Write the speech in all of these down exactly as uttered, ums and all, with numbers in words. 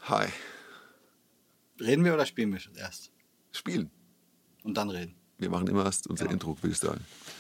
Hi. Reden wir oder spielen wir erst? Spielen. Und dann reden. Wir machen immer erst unser Genau. Intro, würde ich sagen.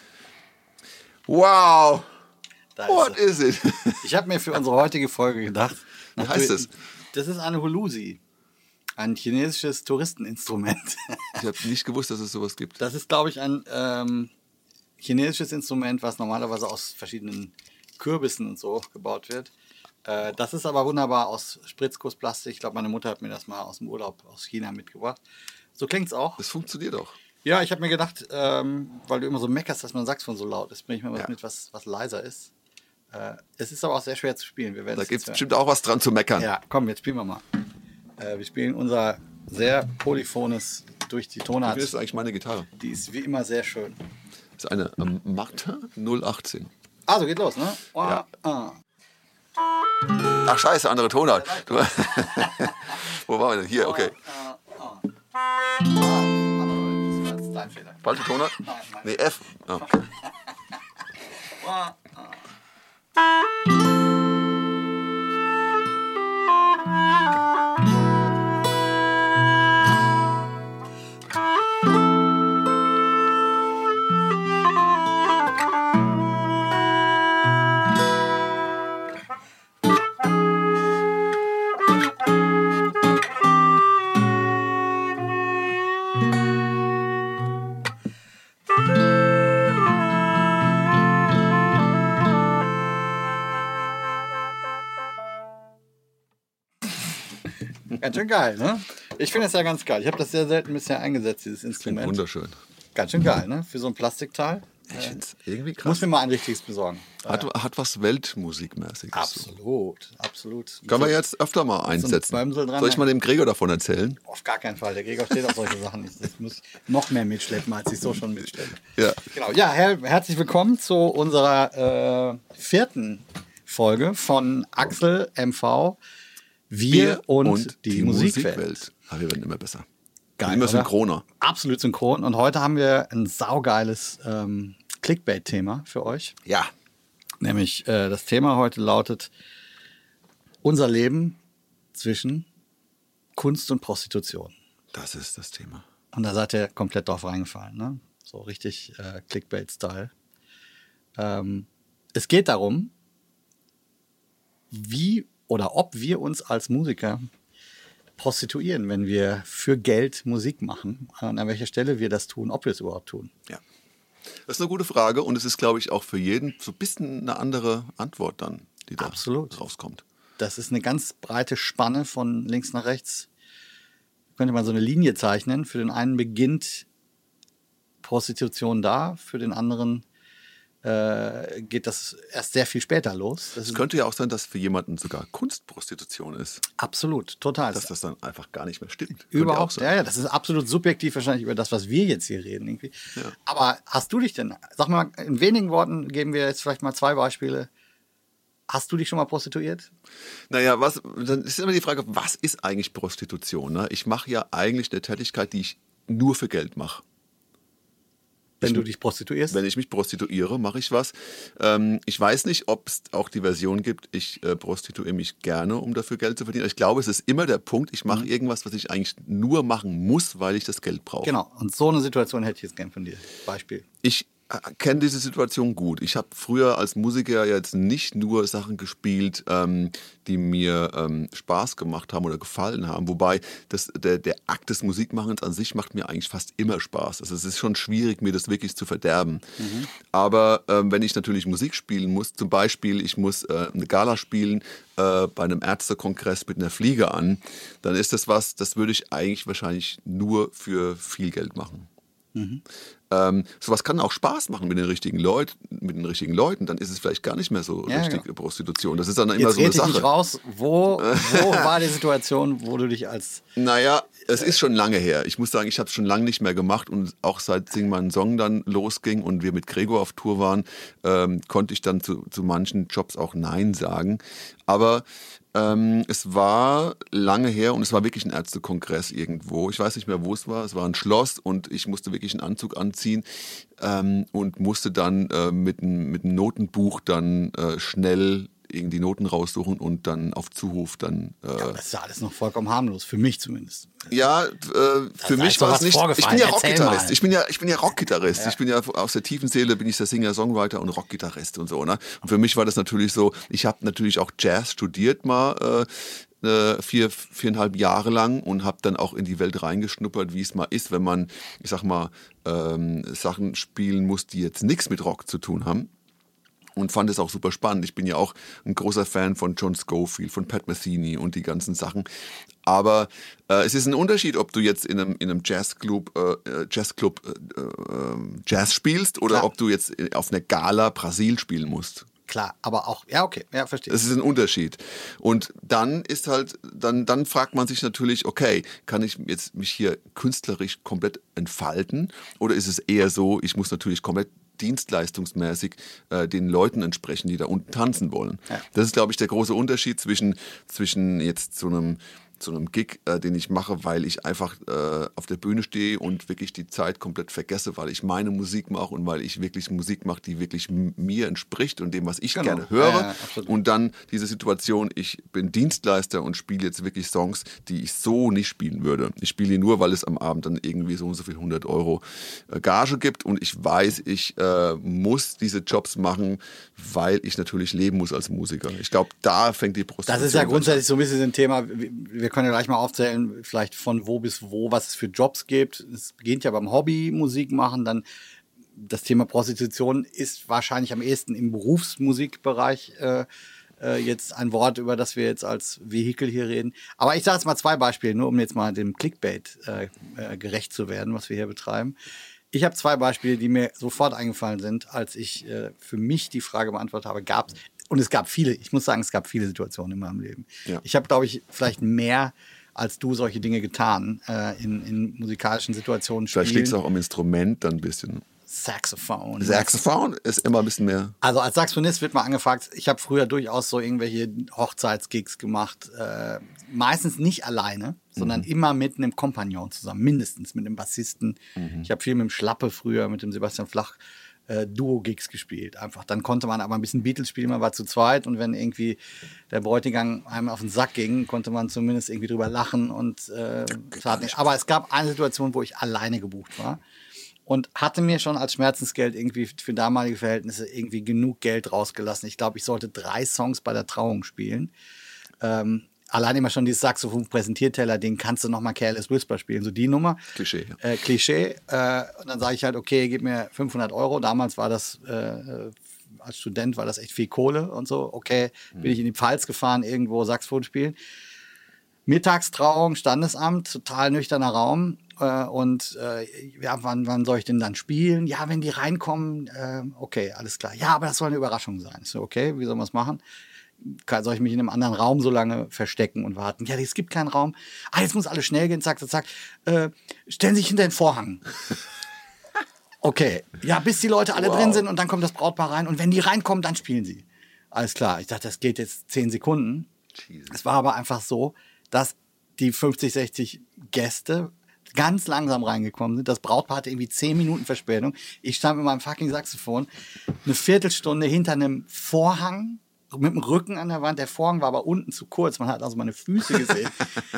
Wow! Da What ist is it? Ich habe mir für unsere heutige Folge gedacht. Wie heißt das? Das ist eine Hulusi. Ein chinesisches Touristeninstrument. Ich habe nicht gewusst, dass es sowas gibt. Das ist, glaube ich, ein ähm, chinesisches Instrument, was normalerweise aus verschiedenen Kürbissen und so gebaut wird. Äh, das ist aber wunderbar aus Spritzgussplastik. Ich glaube, meine Mutter hat mir das mal aus dem Urlaub aus China mitgebracht. So klingt es auch. Das funktioniert auch. Ja, ich habe mir gedacht, ähm, weil du immer so meckerst, dass mein Saxophon so laut ist, bringe ich mal was Ja. mit, was, was leiser ist. Äh, es ist aber auch sehr schwer zu spielen. Wir werden Da es gibt es jetzt bestimmt auch was dran zu meckern. hören. Ja, komm, jetzt spielen wir mal. Äh, wir spielen unser sehr polyphones durch die Wie Tonart. ist eigentlich meine Gitarre? Die ist wie immer sehr schön. Das ist eine ähm, Martin null achtzehn. Also geht los, ne? Oh, Ja. ah. Ach scheiße, andere Tonart. Du, wo waren wir denn? Hier, okay. Ah, ah. Ah, andere, das war jetzt dein Fehler. Falsche Tonart? Nein, nein. Nee, F. Ah, okay. Ah, ah. Ganz schön geil, ne? Ich finde das ja ganz geil. Ich habe das sehr selten bisher eingesetzt, dieses Klingt Instrument. wunderschön. Ganz schön geil, ne? Für so ein Plastikteil. Ich finde es irgendwie Ich muss krass. mir mal ein richtiges besorgen. Hat, hat was Weltmusikmäßiges. Absolut, absolut. Können wir So- jetzt öfter mal einsetzen. Bäumsel dran, Soll ich mal dem Gregor davon erzählen? Auf gar keinen Fall. Der Gregor steht auf solche Sachen nicht. Das muss ich noch mehr mitschleppen, als ich so schon mitschleppe. Ja. Genau. Ja, her herzlich willkommen zu unserer äh, vierten Folge von Axel M V. Wir und, die, Musikwelt. Aber wir werden immer besser. Geil, immer oder? synchroner. Absolut synchron. Und heute haben wir ein saugeiles ähm, Clickbait-Thema für euch. Ja. Nämlich äh, das Thema heute lautet unser Leben zwischen Kunst und Prostitution. Das ist das Thema. Und da seid ihr komplett drauf reingefallen, ne? So richtig äh, Clickbait-Style. Ähm, es geht darum, wie oder ob wir uns als Musiker prostituieren, wenn wir für Geld Musik machen. Und an welcher Stelle wir das tun, ob wir es überhaupt tun. Ja. Das ist eine gute Frage und es ist, glaube ich, auch für jeden so ein bisschen eine andere Antwort dann, die da Absolut. rauskommt. Das ist eine ganz breite Spanne von links nach rechts. Könnte man so eine Linie zeichnen. Für den einen beginnt Prostitution da, für den anderen äh, geht das erst sehr viel später los. Das Es ist könnte ja auch sein, dass für jemanden sogar Kunstprostitution ist, absolut, total. dass das dann einfach gar nicht mehr stimmt. Könnte Überhaupt, auch sein. ja, ja, das ist absolut subjektiv wahrscheinlich über das, was wir jetzt hier reden. Irgendwie. Ja. Aber hast du dich denn, sag mal, in wenigen Worten geben wir jetzt vielleicht mal zwei Beispiele. Hast du dich schon mal prostituiert? Naja, was, dann ist immer die Frage, was ist eigentlich Prostitution? Ne? Ich mache ja eigentlich eine Tätigkeit, die ich nur für Geld mache. Wenn Ich- du dich prostituierst? Wenn ich mich prostituiere, mache ich was. Ähm, ich weiß nicht, ob es auch die Version gibt, ich äh, prostituiere mich gerne, um dafür Geld zu verdienen. Ich glaube, es ist immer der Punkt, ich mache irgendwas, was ich eigentlich nur machen muss, weil ich das Geld brauche. Genau, und so eine Situation hätte ich jetzt gern von dir. Beispiel. Ich äh, kenne diese Situation gut. Ich habe früher als Musiker jetzt nicht nur Sachen gespielt, ähm, die mir ähm, Spaß gemacht haben oder gefallen haben. Wobei das, der, der Akt des Musikmachens an sich macht mir eigentlich fast immer Spaß. Also es ist schon schwierig, mir das wirklich zu verderben. Mhm. Aber ähm, wenn ich natürlich Musik spielen muss, zum Beispiel ich muss äh, eine Gala spielen äh, bei einem Ärztekongress mit einer Fliege an, dann ist das was, das würde ich eigentlich wahrscheinlich nur für viel Geld machen. Ähm, sowas kann auch Spaß machen mit den richtigen Leuten, mit den richtigen Leuten, dann ist es vielleicht gar nicht mehr so Ja, richtig genau. Prostitution. Das ist dann immer Jetzt so eine rede ich nicht Sache. raus, wo, wo war die Situation, wo du dich als... Naja, es ist schon lange her. Ich muss sagen, ich habe es schon lange nicht mehr gemacht und auch seit Sing meinen Song dann losging und wir mit Gregor auf Tour waren, ähm, konnte ich dann zu, zu manchen Jobs auch Nein sagen. Aber ähm, es war lange her und es war wirklich ein Ärztekongress irgendwo. Ich weiß nicht mehr, wo es war. Es war ein Schloss und ich musste wirklich einen Anzug anziehen ähm, und musste dann äh, mit, ein, mit einem Notenbuch dann äh, schnell irgendwie Noten raussuchen und dann auf Zuruf dann. Äh, ja, das ist ja alles noch vollkommen harmlos, für mich zumindest. Ja, äh, für mich war es nicht. Ich bin ja Rockgitarrist. Ich bin ja, ich bin ja Rockgitarrist. Ja. Ich bin ja aus der tiefen Seele bin ich der Singer, Songwriter und Rockgitarrist und so. Ne? Und für mich war das natürlich so. Ich habe natürlich auch Jazz studiert mal. Äh, vier, viereinhalb Jahre lang und habe dann auch in die Welt reingeschnuppert, wie es mal ist, wenn man, ich sag mal, ähm, Sachen spielen muss, die jetzt nichts mit Rock zu tun haben. Und fand es auch super spannend. Ich bin ja auch ein großer Fan von John Scofield, von Pat Metheny und die ganzen Sachen. Aber äh, es ist ein Unterschied, ob du jetzt in einem, in einem Jazzclub, äh, Jazzclub äh, äh, Jazz spielst oder Klar. ob du jetzt auf einer Gala Brasil spielen musst. Klar, aber auch, ja, okay, ja, verstehe. Das ist ein Unterschied. Und dann ist halt, dann, dann fragt man sich natürlich, okay, kann ich jetzt mich hier künstlerisch komplett entfalten? Oder ist es eher so, ich muss natürlich komplett dienstleistungsmäßig äh, den Leuten entsprechen, die da unten tanzen wollen? Ja. Das ist, glaube ich, der große Unterschied zwischen, zwischen jetzt so einem zu einem Gig, äh, den ich mache, weil ich einfach äh, auf der Bühne stehe und wirklich die Zeit komplett vergesse, weil ich meine Musik mache und weil ich wirklich Musik mache, die wirklich m- mir entspricht und dem, was ich genau. gerne höre. Ja, ja, und dann diese Situation, ich bin Dienstleister und spiele jetzt wirklich Songs, die ich so nicht spielen würde. Ich spiele die nur, weil es am Abend dann irgendwie so und so viel hundert Euro äh, Gage gibt und ich weiß, ich äh, muss diese Jobs machen, weil ich natürlich leben muss als Musiker. Ich glaube, da fängt die Prostitution an. Das ist ja grundsätzlich so ein bisschen ein Thema, wir können ja gleich mal aufzählen, vielleicht von wo bis wo, was es für Jobs gibt. Es beginnt ja beim Hobby, Musik machen, dann das Thema Prostitution ist wahrscheinlich am ehesten im Berufsmusikbereich äh, äh, jetzt ein Wort, über das wir jetzt als Vehikel hier reden. Aber ich sage jetzt mal zwei Beispiele, nur um jetzt mal dem Clickbait äh, äh, gerecht zu werden, was wir hier betreiben. Ich habe zwei Beispiele, die mir sofort eingefallen sind, als ich äh, für mich die Frage beantwortet habe, gab es Und es gab viele, ich muss sagen, es gab viele Situationen in meinem Leben. Ja. Ich habe, glaube ich, vielleicht mehr als du solche Dinge getan äh, in, in musikalischen Situationen. Vielleicht liegt es auch am Instrument dann ein bisschen. Saxophon. Saxophon ist immer ein bisschen mehr. Also als Saxophonist wird man angefragt. Ich habe früher durchaus so irgendwelche Hochzeitsgigs gemacht. Äh, meistens nicht alleine, sondern mhm. immer mit einem Kompagnon zusammen. Mindestens mit einem Bassisten. Mhm. Ich habe viel mit dem Schlappe früher, mit dem Sebastian Flach Äh, Duo-Gigs gespielt. Einfach. Dann konnte man aber ein bisschen Beatles spielen, man war zu zweit und wenn irgendwie der Bräutigam einem auf den Sack ging, konnte man zumindest irgendwie drüber lachen und äh, es hat nicht. Aber es gab eine Situation, wo ich alleine gebucht war und hatte mir schon als Schmerzensgeld irgendwie für damalige Verhältnisse irgendwie genug Geld rausgelassen. Ich glaube, ich sollte drei Songs bei der Trauung spielen. Ähm, Allein immer schon dieses Saxophon-Präsentierteller, den kannst du nochmal Careless Whisper spielen, so die Nummer. Klischee. Ja. Äh, Klischee. Äh, und dann sage ich halt, okay, gib mir fünfhundert Euro. Damals war das, äh, als Student war das echt viel Kohle und so. Okay, mhm. bin ich in die Pfalz gefahren, irgendwo Saxophon spielen. Mittagstrauung, Standesamt, total nüchterner Raum. Äh, und äh, ja, wann, wann soll ich denn dann spielen? Ja, wenn die reinkommen, äh, okay, alles klar. Ja, aber das soll eine Überraschung sein. Ich so, okay, wie sollen wir es machen? Soll ich mich in einem anderen Raum so lange verstecken und warten? Ja, es gibt keinen Raum. Ah, jetzt muss alles schnell gehen, zack, zack, zack. Äh, stellen Sie sich hinter den Vorhang. Okay, ja, bis die Leute alle wow. drin sind und dann kommt das Brautpaar rein und wenn die reinkommen, dann spielen sie. Alles klar, ich dachte, das geht jetzt zehn Sekunden. Jesus. Es war aber einfach so, dass die fünfzig, sechzig Gäste ganz langsam reingekommen sind. Das Brautpaar hatte irgendwie zehn Minuten Verspätung. Ich stand mit meinem fucking Saxophon eine Viertelstunde hinter einem Vorhang mit dem Rücken an der Wand. Der Vorhang war aber unten zu kurz. Man hat also meine Füße gesehen.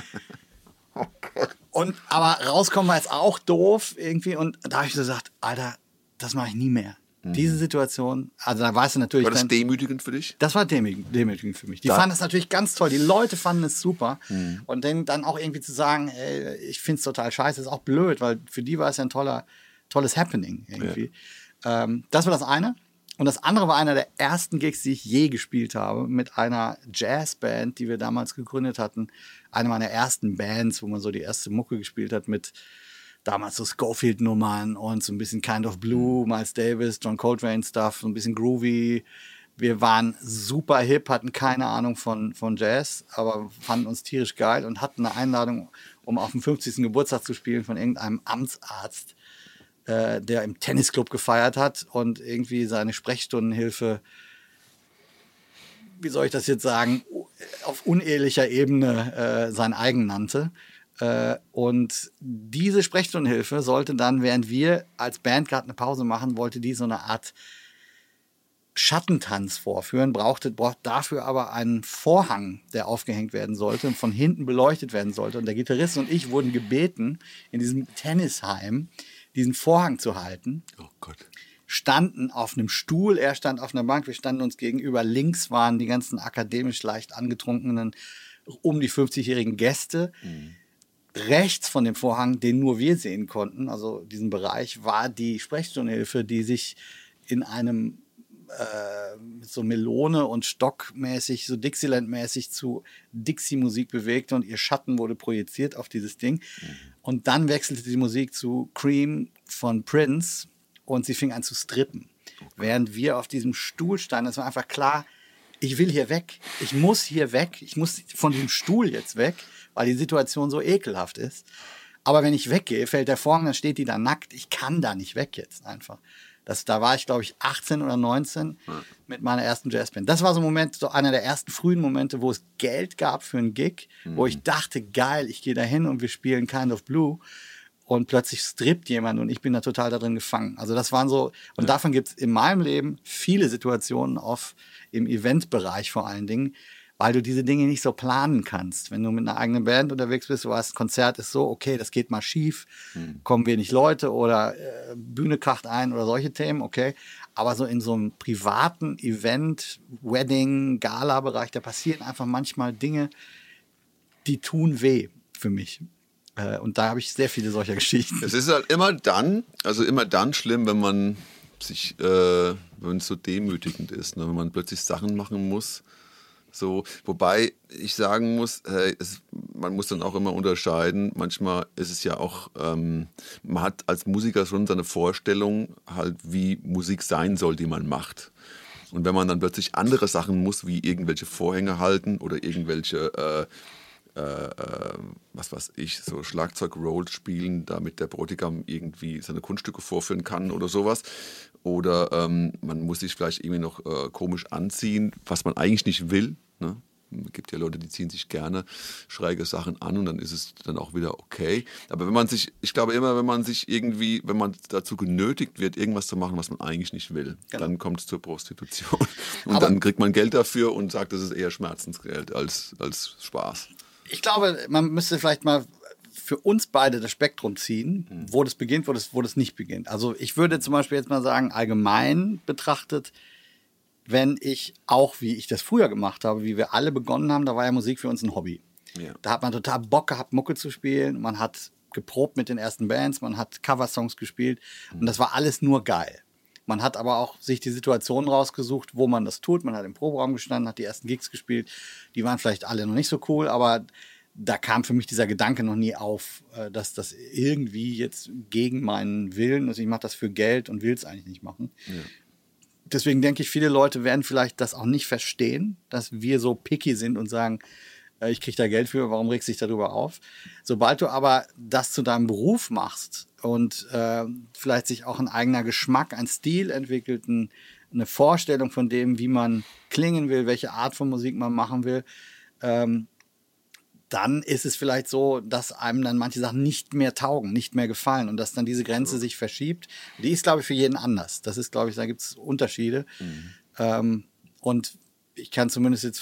Oh Gott. Und, aber rauskommen war jetzt auch doof irgendwie. Und da habe ich so gesagt, Alter, das mache ich nie mehr. Mhm. Diese Situation, also da weißt du natürlich... War das dann, demütigend für dich? Das war demütigend, demütigend für mich. Die da. fanden das natürlich ganz toll. Die Leute fanden es super. Mhm. Und dann, dann auch irgendwie zu sagen, ey, ich finde es total scheiße, ist auch blöd, weil für die war es ja ein toller, tolles Happening irgendwie. Ja. Ähm, das war das eine. Und das andere war einer der ersten Gigs, die ich je gespielt habe, mit einer Jazzband, die wir damals gegründet hatten. Eine meiner ersten Bands, wo man so die erste Mucke gespielt hat mit damals so Scofield-Nummern und so ein bisschen Kind of Blue, Miles Davis, John Coltrane-Stuff, so ein bisschen groovy. Wir waren super hip, hatten keine Ahnung von, von Jazz, aber fanden uns tierisch geil und hatten eine Einladung, um auf dem fünfzigsten Geburtstag zu spielen von irgendeinem Amtsarzt, der im Tennisclub gefeiert hat und irgendwie seine Sprechstundenhilfe, wie soll ich das jetzt sagen, auf unehelicher Ebene äh, sein eigen nannte. Äh, und diese Sprechstundenhilfe sollte dann, während wir als Band gerade eine Pause machen, wollte die so eine Art Schattentanz vorführen, brauchte, braucht dafür aber einen Vorhang, der aufgehängt werden sollte und von hinten beleuchtet werden sollte. Und der Gitarrist und ich wurden gebeten, in diesem Tennisheim diesen Vorhang zu halten. Oh Gott. Standen auf einem Stuhl, er stand auf einer Bank, wir standen uns gegenüber. Links waren die ganzen akademisch leicht angetrunkenen, um die fünfzigjährigen Gäste. Mhm. Rechts von dem Vorhang, den nur wir sehen konnten, also diesen Bereich, war die Sprechstundenhilfe, die sich in einem äh, so Melone und Stockmäßig, so Dixieland-mäßig zu Dixie-Musik bewegte und ihr Schatten wurde projiziert auf dieses Ding. Mhm. Und dann wechselte die Musik zu Cream von Prince und sie fing an zu strippen. Okay. Während wir auf diesem Stuhl standen, es war einfach klar, ich will hier weg, ich muss hier weg, ich muss von diesem Stuhl jetzt weg, weil die Situation so ekelhaft ist. Aber wenn ich weggehe, fällt der Vorhang, dann steht die da nackt, ich kann da nicht weg jetzt einfach. Das, da war ich, glaube ich, achtzehn oder neunzehn ja. mit meiner ersten Jazzband. Das war so ein Moment, so einer der ersten frühen Momente, wo es Geld gab für einen Gig, mhm. wo ich dachte, geil, ich gehe da hin und wir spielen Kind of Blue. Und plötzlich strippt jemand und ich bin da total da drin gefangen. Also das waren so, und ja. davon gibt es in meinem Leben viele Situationen, auf, im Eventbereich vor allen Dingen, weil du diese Dinge nicht so planen kannst. Wenn du mit einer eigenen Band unterwegs bist, du weißt, Konzert ist so, okay, das geht mal schief, hm. kommen wenig Leute oder äh, Bühne kracht ein oder solche Themen, okay. Aber so in so einem privaten Event, Wedding, Gala-Bereich, da passieren einfach manchmal Dinge, die tun weh für mich. Äh, und da habe ich sehr viele solcher Geschichten. Es ist halt immer dann, also immer dann schlimm, wenn man sich, äh, wenn es so demütigend ist, ne? Wenn man plötzlich Sachen machen muss. So, wobei ich sagen muss, hey, es, man muss dann auch immer unterscheiden. Manchmal ist es ja auch, ähm, man hat als Musiker schon seine Vorstellung, halt wie Musik sein soll, die man macht. Und wenn man dann plötzlich andere Sachen muss, wie irgendwelche Vorhänge halten oder irgendwelche, äh, äh, was weiß ich, so Schlagzeug-Rolls spielen, damit der Bräutigam irgendwie seine Kunststücke vorführen kann oder sowas. Oder ähm, man muss sich vielleicht irgendwie noch äh, komisch anziehen, was man eigentlich nicht will. Ne? Es gibt ja Leute, die ziehen sich gerne schräge Sachen an und dann ist es dann auch wieder okay. Aber wenn man sich, ich glaube immer, wenn man sich irgendwie, wenn man dazu genötigt wird, irgendwas zu machen, was man eigentlich nicht will, genau. dann kommt es zur Prostitution. Und aber dann kriegt man Geld dafür und sagt, das ist eher Schmerzensgeld als, als Spaß. Ich glaube, man müsste vielleicht mal für uns beide das Spektrum ziehen, hm. wo das beginnt, wo das, wo das nicht beginnt. Also ich würde zum Beispiel jetzt mal sagen, allgemein betrachtet, wenn ich auch, wie ich das früher gemacht habe, wie wir alle begonnen haben, da war ja Musik für uns ein Hobby. Ja. Da hat man total Bock gehabt, Mucke zu spielen. Man hat geprobt mit den ersten Bands, man hat Coversongs gespielt hm. und das war alles nur geil. Man hat aber auch sich die Situationen rausgesucht, wo man das tut. Man hat im Proberaum gestanden, hat die ersten Gigs gespielt. Die waren vielleicht alle noch nicht so cool, aber da kam für mich dieser Gedanke noch nie auf, dass das irgendwie jetzt gegen meinen Willen ist. Also ich mache das für Geld und will es eigentlich nicht machen. Ja. Deswegen denke ich, viele Leute werden vielleicht das auch nicht verstehen, dass wir so picky sind und sagen, ich kriege da Geld für, warum regst du dich darüber auf? Sobald du aber das zu deinem Beruf machst und äh, vielleicht sich auch ein eigener Geschmack, ein Stil entwickelt, ein, eine Vorstellung von dem, wie man klingen will, welche Art von Musik man machen will, ähm, dann ist es vielleicht so, dass einem dann manche Sachen nicht mehr taugen, nicht mehr gefallen und dass dann diese Grenze so. sich verschiebt. Die ist, glaube ich, für jeden anders. Das ist, glaube ich, da gibt es Unterschiede. Mhm. Ähm, und ich kann zumindest jetzt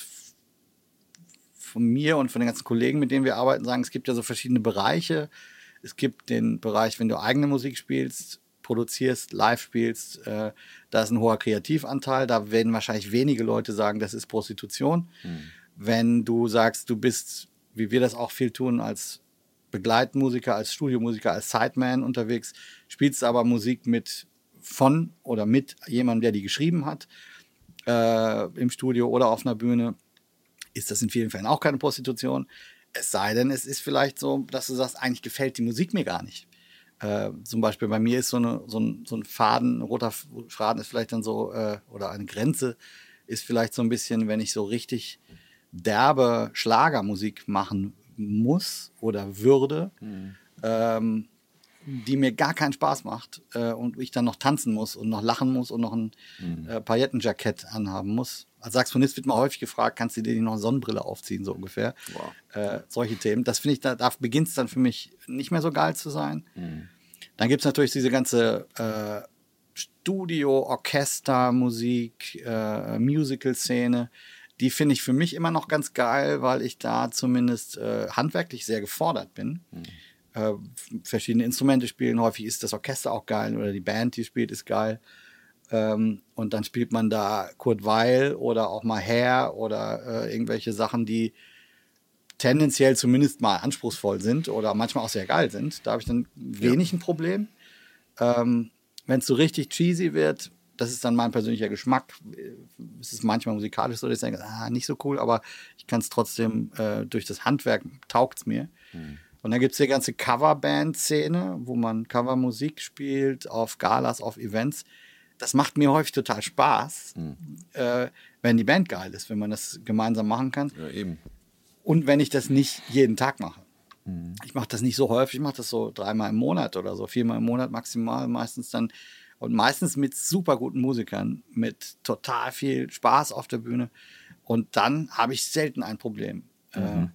von mir und von den ganzen Kollegen, mit denen wir arbeiten, sagen, es gibt ja so verschiedene Bereiche. Es gibt den Bereich, wenn du eigene Musik spielst, produzierst, live spielst, äh, da ist ein hoher Kreativanteil. Da werden wahrscheinlich wenige Leute sagen, das ist Prostitution. Mhm. Wenn du sagst, du bist, wie wir das auch viel tun, als Begleitmusiker, als Studiomusiker, als Sideman unterwegs, spielst aber Musik mit von oder mit jemandem, der die geschrieben hat, äh, im Studio oder auf einer Bühne, ist das in vielen Fällen auch keine Prostitution. Es sei denn, es ist vielleicht so, dass du sagst, eigentlich gefällt die Musik mir gar nicht. Äh, zum Beispiel bei mir ist so, eine, so, ein, so ein Faden, ein roter Faden ist vielleicht dann so, äh, oder eine Grenze ist vielleicht so ein bisschen, wenn ich so richtig derbe Schlagermusik machen muss oder würde, mhm. ähm, die mir gar keinen Spaß macht äh, und ich dann noch tanzen muss und noch lachen muss und noch ein mhm. äh, Paillettenjackett anhaben muss. Als Saxophonist wird man häufig gefragt, kannst du dir noch eine Sonnenbrille aufziehen, so ungefähr. Wow. Äh, solche Themen. Das finde ich, da, da beginnt es dann für mich nicht mehr so geil zu sein. Mhm. Dann gibt es natürlich diese ganze äh, Studio, Orchester, Musik, äh, Musical-Szene, die finde ich für mich immer noch ganz geil, weil ich da zumindest äh, handwerklich sehr gefordert bin. Mhm. Äh, verschiedene Instrumente spielen, häufig ist das Orchester auch geil oder die Band, die spielt, ist geil. Ähm, und dann spielt man da Kurt Weill oder auch mal Hair oder äh, irgendwelche Sachen, die tendenziell zumindest mal anspruchsvoll sind oder manchmal auch sehr geil sind. Da habe ich dann wenig ja. ein Problem. Ähm, Wenn es so richtig cheesy wird, das ist dann mein persönlicher Geschmack. Es ist manchmal musikalisch so, dass ich denke, ah, nicht so cool, aber ich kann es trotzdem, äh, durch das Handwerk taugt es mir. Mhm. Und dann gibt es die ganze Coverband-Szene, wo man Covermusik spielt, auf Galas, auf Events. Das macht mir häufig total Spaß, mhm. äh, wenn die Band geil ist, wenn man das gemeinsam machen kann. Ja, eben. Und wenn ich das nicht jeden Tag mache. Mhm. Ich mache das nicht so häufig, ich mache das so dreimal im Monat oder so, viermal im Monat maximal, meistens dann. Und meistens mit super guten Musikern, mit total viel Spaß auf der Bühne. Und dann habe ich selten ein Problem mhm. äh,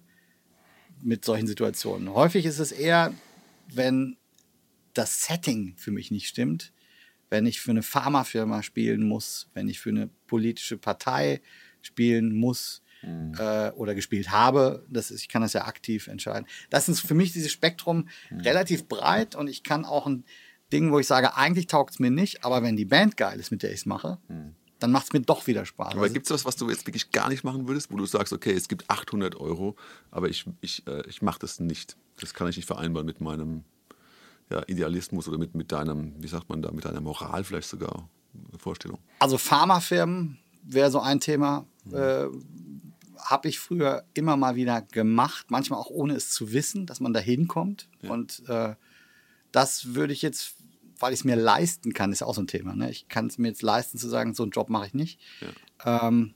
mit solchen Situationen. Häufig ist es eher, wenn das Setting für mich nicht stimmt, wenn ich für eine Pharmafirma spielen muss, wenn ich für eine politische Partei spielen muss mhm. äh, oder gespielt habe. Das ist, ich kann das ja aktiv entscheiden. Das ist für mich dieses Spektrum mhm. relativ breit und ich kann auch ein Ding, wo ich sage, eigentlich taugt es mir nicht, aber wenn die Band geil ist, mit der ich es mache, hm. dann macht es mir doch wieder Spaß. Aber gibt es was, was du jetzt wirklich gar nicht machen würdest, wo du sagst, okay, es gibt achthundert Euro, aber ich, ich, äh, ich mache das nicht. Das kann ich nicht vereinbaren mit meinem ja, Idealismus oder mit, mit deinem, wie sagt man da, mit deiner Moral vielleicht sogar, Vorstellung. Also Pharmafirmen wäre so ein Thema, hm. äh, habe ich früher immer mal wieder gemacht, manchmal auch ohne es zu wissen, dass man da hinkommt ja. und äh, das würde ich jetzt, weil ich es mir leisten kann, ist ja auch so ein Thema. Ne? Ich kann es mir jetzt leisten zu sagen, so einen Job mache ich nicht. Ja. Ähm,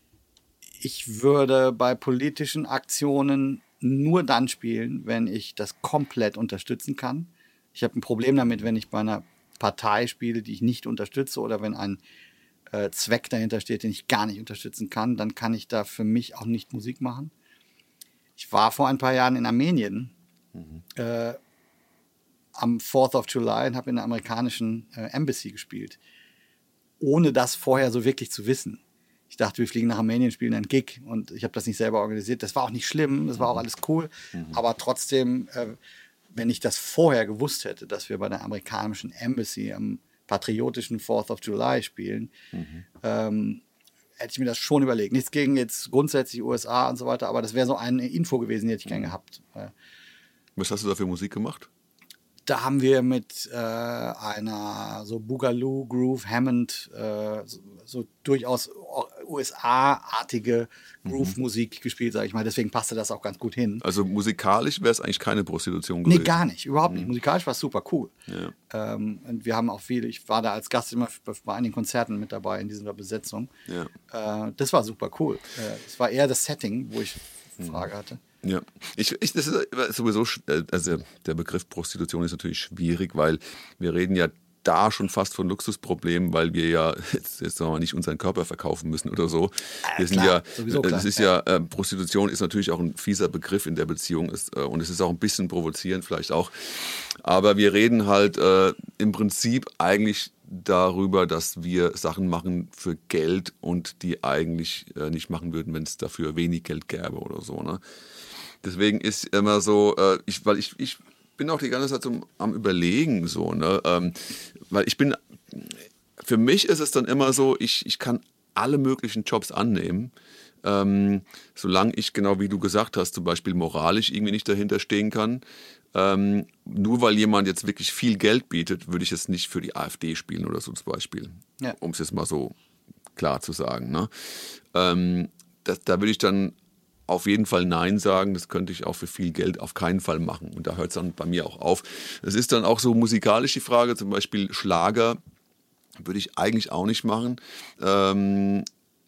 ich würde bei politischen Aktionen nur dann spielen, wenn ich das komplett unterstützen kann. Ich habe ein Problem damit, wenn ich bei einer Partei spiele, die ich nicht unterstütze oder wenn ein äh, Zweck dahinter steht, den ich gar nicht unterstützen kann, dann kann ich da für mich auch nicht Musik machen. Ich war vor ein paar Jahren in Armenien, mhm. äh, am fourth of July und habe in der amerikanischen äh, Embassy gespielt. Ohne das vorher so wirklich zu wissen. Ich dachte, wir fliegen nach Armenien, spielen einen Gig und ich habe das nicht selber organisiert. Das war auch nicht schlimm, das war auch alles cool. Mhm. Aber trotzdem, äh, wenn ich das vorher gewusst hätte, dass wir bei der amerikanischen Embassy am patriotischen fourth of July spielen, mhm. ähm, hätte ich mir das schon überlegt. Nichts gegen jetzt grundsätzlich U S A und so weiter, aber das wäre so eine Info gewesen, die hätte ich gern gehabt. Was hast du da für Musik gemacht? Da haben wir mit äh, einer so Boogaloo, Groove, Hammond, äh, so, so durchaus U S A-artige Groove-Musik mhm. gespielt, sage ich mal. Deswegen passte das auch ganz gut hin. Also musikalisch wäre es eigentlich keine Prostitution gewesen? Nee, gar nicht, überhaupt nicht. Mhm. Musikalisch war es super cool. Ja. Ähm, und wir haben auch viele, ich war da als Gast immer bei einigen Konzerten mit dabei in dieser Besetzung. Ja. Äh, das war super cool. Es äh, war eher das Setting, wo ich eine Frage mhm. hatte. Ja, ich, ich, das ist sowieso, also der Begriff Prostitution ist natürlich schwierig, weil wir reden ja da schon fast von Luxusproblemen, weil wir ja jetzt, jetzt sagen wir mal, nicht unseren Körper verkaufen müssen oder so. Wir ja, sind klar, ja, das ist ja, äh, Prostitution ist natürlich auch ein fieser Begriff in der Beziehung ist, äh, und es ist auch ein bisschen provozierend vielleicht auch. Aber wir reden halt äh, im Prinzip eigentlich darüber, dass wir Sachen machen für Geld und die eigentlich äh, nicht machen würden, wenn es dafür wenig Geld gäbe oder so, ne? Deswegen ist immer so, äh, ich, weil ich, ich bin auch die ganze Zeit so am Überlegen, so, ne? Ähm, weil ich bin, für mich ist es dann immer so, ich, ich kann alle möglichen Jobs annehmen, ähm, solange ich, genau wie du gesagt hast, zum Beispiel moralisch irgendwie nicht dahinter stehen kann. Ähm, nur weil jemand jetzt wirklich viel Geld bietet, würde ich jetzt nicht für die AfD spielen oder so zum Beispiel, ja. Um es jetzt mal so klar zu sagen, ne? Ähm, das, da würde ich dann auf jeden Fall Nein sagen, das könnte ich auch für viel Geld auf keinen Fall machen. Und da hört es dann bei mir auch auf. Es ist dann auch so musikalisch die Frage, zum Beispiel Schlager würde ich eigentlich auch nicht machen. Ähm,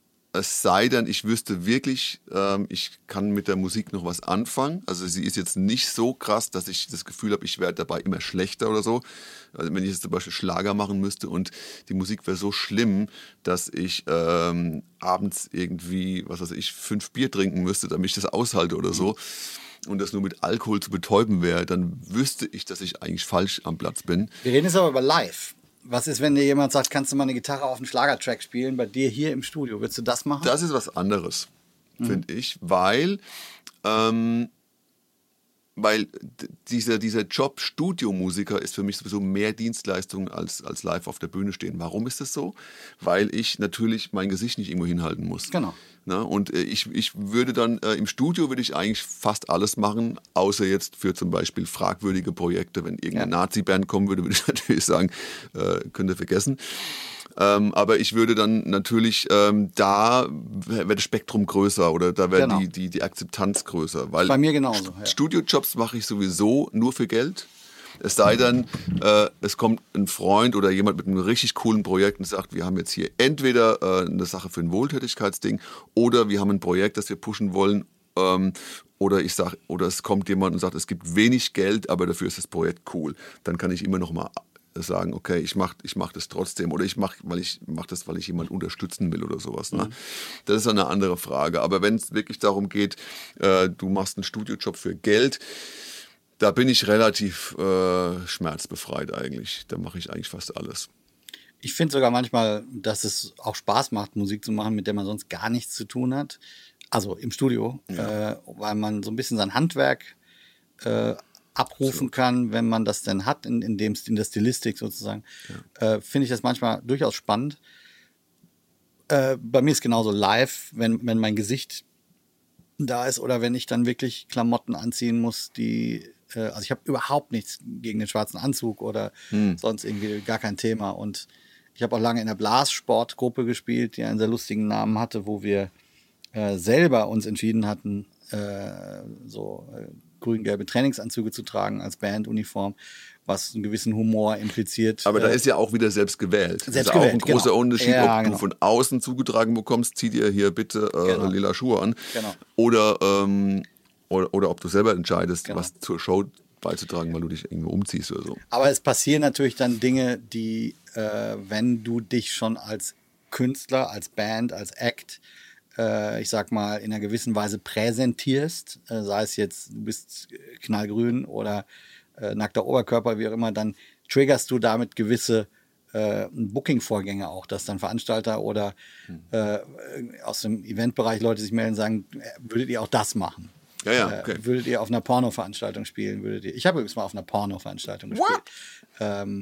es sei denn, ich wüsste wirklich, ähm, ich kann mit der Musik noch was anfangen. Also sie ist jetzt nicht so krass, dass ich das Gefühl habe, ich werde dabei immer schlechter oder so. Also wenn ich jetzt zum Beispiel Schlager machen müsste und die Musik wäre so schlimm, dass ich ähm, abends irgendwie, was weiß ich, fünf Bier trinken müsste, damit ich das aushalte oder so, und das nur mit Alkohol zu betäuben wäre, dann wüsste ich, dass ich eigentlich falsch am Platz bin. Wir reden jetzt aber über live. Was ist, wenn dir jemand sagt, kannst du mal eine Gitarre auf einen Schlagertrack spielen, bei dir hier im Studio? Würdest du das machen? Das ist was anderes, mhm. finde ich, weil, ähm, weil d- dieser, dieser Job Studiomusiker ist für mich sowieso mehr Dienstleistung als, als live auf der Bühne stehen. Warum ist das so? Weil ich natürlich mein Gesicht nicht irgendwo hinhalten muss. Genau. Na, und äh, ich, ich würde dann, äh, im Studio würde ich eigentlich fast alles machen, außer jetzt für zum Beispiel fragwürdige Projekte. Wenn irgendeine Ja. Nazi-Band kommen würde, würde ich natürlich sagen, äh, könnt ihr vergessen. Ähm, aber ich würde dann natürlich, ähm, da wäre das Spektrum größer oder da wäre Genau. die, die, die Akzeptanz größer. Weil Bei mir genauso, St- ja. Studiojobs mache ich sowieso nur für Geld. Es sei denn, äh, es kommt ein Freund oder jemand mit einem richtig coolen Projekt und sagt, wir haben jetzt hier entweder äh, eine Sache für ein Wohltätigkeitsding oder wir haben ein Projekt, das wir pushen wollen. Ähm, oder ich sag, oder es kommt jemand und sagt, es gibt wenig Geld, aber dafür ist das Projekt cool. Dann kann ich immer noch mal sagen, okay, ich mache ich mach das trotzdem oder ich mache weil ich mach das, weil ich jemanden unterstützen will oder sowas. Ne? Mhm. Das ist eine andere Frage. Aber wenn es wirklich darum geht, äh, du machst einen Studiojob für Geld, da bin ich relativ äh, schmerzbefreit eigentlich. Da mache ich eigentlich fast alles. Ich finde sogar manchmal, dass es auch Spaß macht, Musik zu machen, mit der man sonst gar nichts zu tun hat. Also im Studio, ja. äh, weil man so ein bisschen sein Handwerk äh, abrufen so. kann, wenn man das denn hat, in, in, dem, in der Stilistik sozusagen. Ja. Äh, finde ich das manchmal durchaus spannend. Äh, bei mir ist genauso live, wenn, wenn mein Gesicht da ist oder wenn ich dann wirklich Klamotten anziehen muss, die, äh, also ich habe überhaupt nichts gegen den schwarzen Anzug oder hm. sonst irgendwie gar kein Thema. Und ich habe auch lange in der Blassportgruppe gespielt, die einen sehr lustigen Namen hatte, wo wir äh, selber uns entschieden hatten, äh, so äh, grün-gelbe Trainingsanzüge zu tragen als Banduniform, was einen gewissen Humor impliziert. Aber da ist ja auch wieder selbst gewählt. Selbst das ist gewählt, auch ein großer genau. Unterschied, ja, ob genau. du von außen zugetragen bekommst, zieh dir hier bitte äh, genau. lila Schuhe an. Genau. Oder, ähm, oder, oder ob du selber entscheidest, genau. was zur Show beizutragen, weil du dich irgendwo umziehst oder so. Aber es passieren natürlich dann Dinge, die, äh, wenn du dich schon als Künstler, als Band, als Act, äh, ich sag mal, in einer gewissen Weise präsentierst, äh, sei es jetzt, du bist knallgrün oder äh, nackter Oberkörper, wie auch immer, dann triggerst du damit gewisse äh, Booking-Vorgänge auch, dass dann Veranstalter oder äh, aus dem Eventbereich Leute sich melden und sagen, würdet ihr auch das machen? Ja, ja, okay. Äh, würdet ihr auf einer Porno-Veranstaltung spielen? Würdet ihr? Ich habe übrigens mal auf einer Porno-Veranstaltung gespielt. Ähm,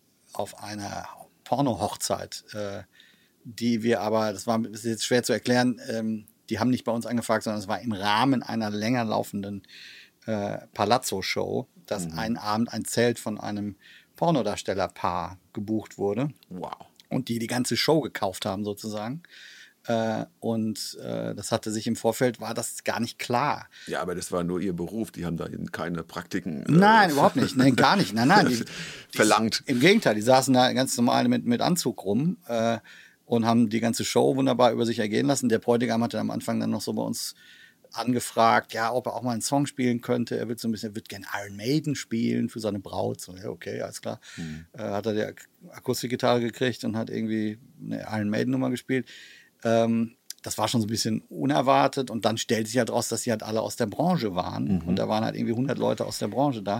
auf einer Porno-Hochzeit, äh, die wir aber, das war das ist jetzt schwer zu erklären, ähm, die haben nicht bei uns angefragt, sondern es war im Rahmen einer länger laufenden äh, Palazzo-Show, dass mhm. einen Abend ein Zelt von einem Pornodarstellerpaar gebucht wurde. Wow. Und die die ganze Show gekauft haben sozusagen. Äh, und äh, das hatte sich im Vorfeld, war das gar nicht klar. Ja, aber das war nur ihr Beruf, die haben da keine Praktiken. Äh, nein, überhaupt nicht, nein, gar nicht. Nein, nein. Die, verlangt. Die, Im Gegenteil, die saßen da ganz normal mit, mit Anzug rum äh, und haben die ganze Show wunderbar über sich ergehen lassen. Der Bräutigam hatte am Anfang dann noch so bei uns angefragt, ja, ob er auch mal einen Song spielen könnte. Er wird so ein bisschen, er wird gerne Iron Maiden spielen für seine Braut. So, ja, okay, alles klar. Mhm. Äh, hat er die Ak- Akustikgitarre gekriegt und hat irgendwie eine Iron Maiden-Nummer gespielt. Ähm, das war schon so ein bisschen unerwartet und dann stellt sich halt raus, dass sie halt alle aus der Branche waren mhm. und da waren halt irgendwie hundert Leute aus der Branche da.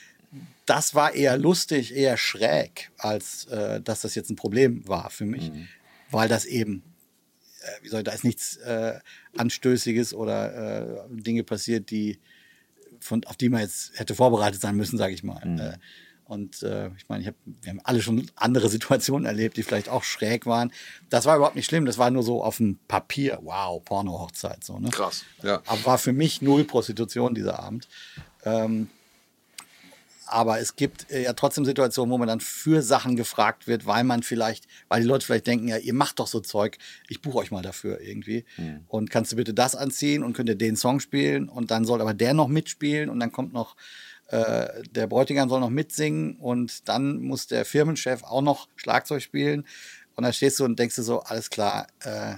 Das war eher lustig, eher schräg, als äh, dass das jetzt ein Problem war für mich, mhm. weil das eben, äh, wie soll ich, da ist nichts äh, Anstößiges oder äh, Dinge passiert, die von, auf die man jetzt hätte vorbereitet sein müssen, sage ich mal. Mhm. Äh, Und äh, ich meine, ich hab, wir haben alle schon andere Situationen erlebt, die vielleicht auch schräg waren. Das war überhaupt nicht schlimm, das war nur so auf dem Papier. Wow, Porno-Hochzeit. So, ne? Krass, ja. Aber war für mich null Prostitution dieser Abend. Ähm, aber es gibt äh, ja trotzdem Situationen, wo man dann für Sachen gefragt wird, weil man vielleicht, weil die Leute vielleicht denken, ja, ihr macht doch so Zeug, ich buche euch mal dafür irgendwie. Mhm. Und kannst du bitte das anziehen und könnt ihr den Song spielen und dann soll aber der noch mitspielen und dann kommt noch Äh, der Bräutigam soll noch mitsingen und dann muss der Firmenchef auch noch Schlagzeug spielen und dann stehst du und denkst du so, alles klar, äh,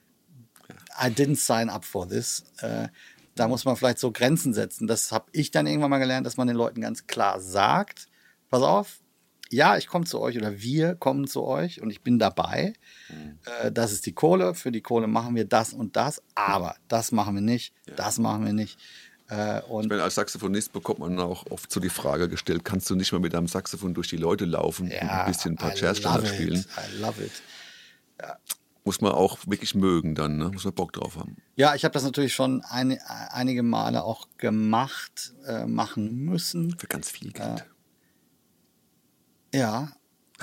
I didn't sign up for this. Äh, da muss man vielleicht so Grenzen setzen. Das habe ich dann irgendwann mal gelernt, dass man den Leuten ganz klar sagt, pass auf, ja, ich komme zu euch oder wir kommen zu euch und ich bin dabei. Mhm. Äh, das ist die Kohle, für die Kohle machen wir das und das, aber das machen wir nicht, ja. das machen wir nicht. Äh, und ich meine, als Saxophonist bekommt man auch oft so die Frage gestellt, kannst du nicht mal mit deinem Saxophon durch die Leute laufen ja, und ein bisschen ein paar I Jazzstandards love spielen? it, I love it. Muss man auch wirklich mögen dann, ne? Muss man Bock drauf haben. Ja, ich habe das natürlich schon ein, einige Male auch gemacht, äh, machen müssen. Für ganz viel Geld. Äh, ja.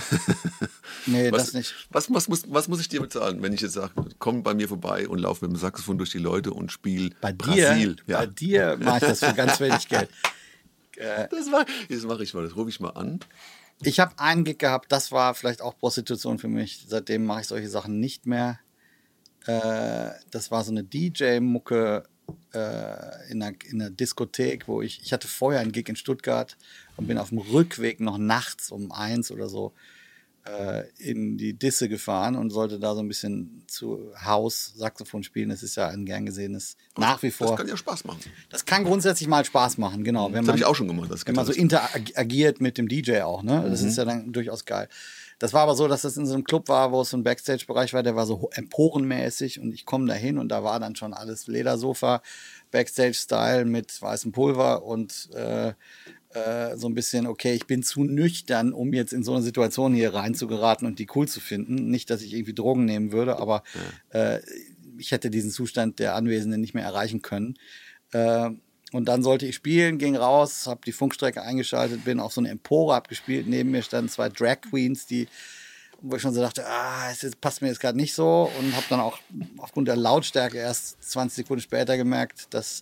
Nee, was, das nicht. Was, was, muss, was muss ich dir bezahlen, wenn ich jetzt sage, komm bei mir vorbei und lauf mit dem Saxophon durch die Leute und spiel Bei Brasil? dir, Ja. bei dir mache ich das für ganz wenig Geld. Äh, Das, war, das mache ich mal, das rufe ich mal an. Ich habe einen Gig gehabt, das war vielleicht auch Prostitution für mich. Seitdem mache ich solche Sachen nicht mehr. Äh, das war so eine D J-Mucke äh, in, einer, in einer Diskothek, wo ich, ich hatte vorher einen Gig in Stuttgart und bin auf dem Rückweg noch nachts um eins oder so äh, in die Disse gefahren und sollte da so ein bisschen zu Haus Saxophon spielen. Das ist ja ein gern gesehenes, nach wie vor. Das kann ja Spaß machen. Das kann grundsätzlich mal Spaß machen, genau. Wenn Das man, habe ich auch schon gemacht. Das wenn man so interagiert mit dem D J auch, ne? Das Mhm. ist ja dann durchaus geil. Das war aber so, dass das in so einem Club war, wo es so ein Backstage-Bereich war, der war so emporenmäßig und ich komme da hin und da war dann schon alles Ledersofa, Backstage-Style mit weißem Pulver und äh, äh, so ein bisschen, okay, ich bin zu nüchtern, um jetzt in so eine Situation hier rein zu geraten und die cool zu finden. Nicht, dass ich irgendwie Drogen nehmen würde, aber ja. äh, ich hätte diesen Zustand der Anwesenden nicht mehr erreichen können. Äh, Und dann sollte ich spielen, ging raus, habe die Funkstrecke eingeschaltet, bin auf so eine Empore abgespielt. Neben mir standen zwei Drag Queens, die, wo ich schon so dachte, ah, es passt mir jetzt gerade nicht so. Und habe dann auch aufgrund der Lautstärke erst zwanzig Sekunden später gemerkt, dass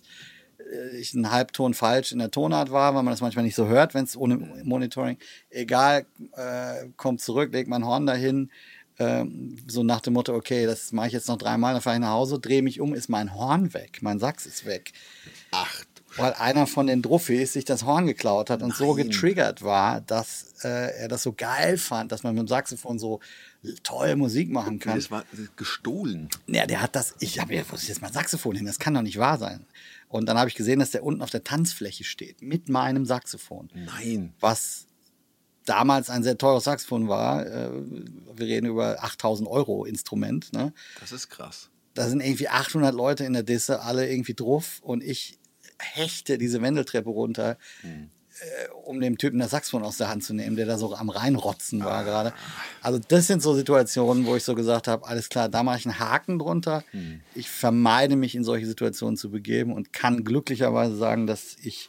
ich einen Halbton falsch in der Tonart war, weil man das manchmal nicht so hört, wenn es ohne Monitoring. Egal, äh, kommt zurück, leg mein Horn dahin. Ähm, so nach dem Motto, okay, das mache ich jetzt noch dreimal, dann fahre ich nach Hause, drehe mich um, ist mein Horn weg, mein Sax ist weg. Ach, weil einer von den Druffis sich das Horn geklaut hat und Nein. so getriggert war, dass äh, er das so geil fand, dass man mit dem Saxophon so toll Musik machen kann. das war gestohlen. Ja, der hat das, ich habe ja, wo ist jetzt mein Saxophon hin? Das kann doch nicht wahr sein. Und dann habe ich gesehen, dass der unten auf der Tanzfläche steht, mit meinem Saxophon. Nein. Was damals ein sehr teures Saxophon war. Äh, wir reden über achttausend Euro Instrument. Ne? Das ist krass. Da sind irgendwie achthundert Leute in der Disse, alle irgendwie drauf und ich hechte diese Wendeltreppe runter, hm. äh, um dem Typen das Saxophon aus der Hand zu nehmen, der da so am Reinrotzen war ah. gerade. Also das sind so Situationen, wo ich so gesagt habe, alles klar, da mache ich einen Haken drunter. Hm. Ich vermeide mich in solche Situationen zu begeben und kann glücklicherweise sagen, dass ich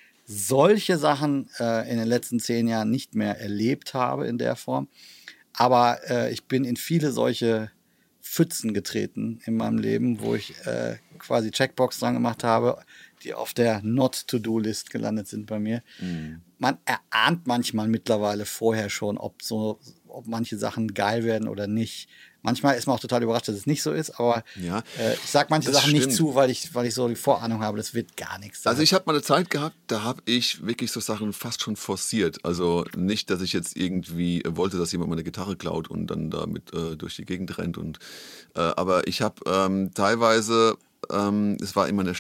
solche Sachen äh, in den letzten zehn Jahren nicht mehr erlebt habe in der Form. Aber äh, ich bin in viele solche Pfützen getreten in meinem Leben, wo ich äh, quasi Checkbox dran gemacht habe, die auf der Not-to-Do-List gelandet sind bei mir. Mhm. Man erahnt manchmal mittlerweile vorher schon, ob so, ob manche Sachen geil werden oder nicht. Manchmal ist man auch total überrascht, dass es nicht so ist, aber ja, äh, ich sage manche Sachen stimmt. nicht zu, weil ich, weil ich so die Vorahnung habe, das wird gar nichts. Also ich habe mal eine Zeit gehabt, da habe ich wirklich so Sachen fast schon forciert. Also nicht, dass ich jetzt irgendwie wollte, dass jemand meine Gitarre klaut und dann damit äh, durch die Gegend rennt. Und, äh, aber ich habe ähm, teilweise, ähm, es war in meiner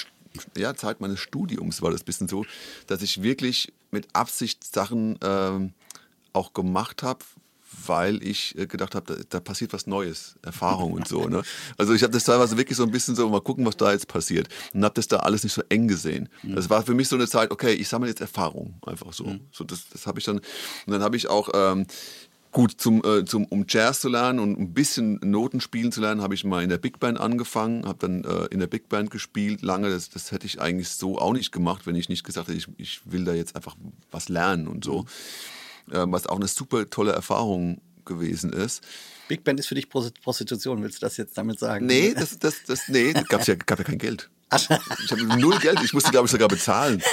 ja, Zeit meines Studiums, war das ein bisschen so, dass ich wirklich mit Absicht Sachen ähm, auch gemacht habe, weil ich gedacht habe, da, da passiert was Neues, Erfahrung und so. Ne? Also ich habe das teilweise wirklich so ein bisschen so, mal gucken, was da jetzt passiert. Und habe das da alles nicht so eng gesehen. Mhm. Das war für mich so eine Zeit, okay, ich sammle jetzt Erfahrung, einfach so. Mhm. so das das habe ich dann, und dann habe ich auch, ähm, gut, zum, äh, zum, um Jazz zu lernen und ein bisschen Noten spielen zu lernen, habe ich mal in der Big Band angefangen, habe dann äh, in der Big Band gespielt, lange, das, das hätte ich eigentlich so auch nicht gemacht, wenn ich nicht gesagt hätte, ich, ich will da jetzt einfach was lernen und so. Mhm. Was auch eine super tolle Erfahrung gewesen ist. Big Band ist für dich Prostitution, willst du das jetzt damit sagen? Nee, das, das, das, nee, das gab's ja, gab ja kein Geld. Ich habe null Geld, ich musste, glaube ich, sogar bezahlen.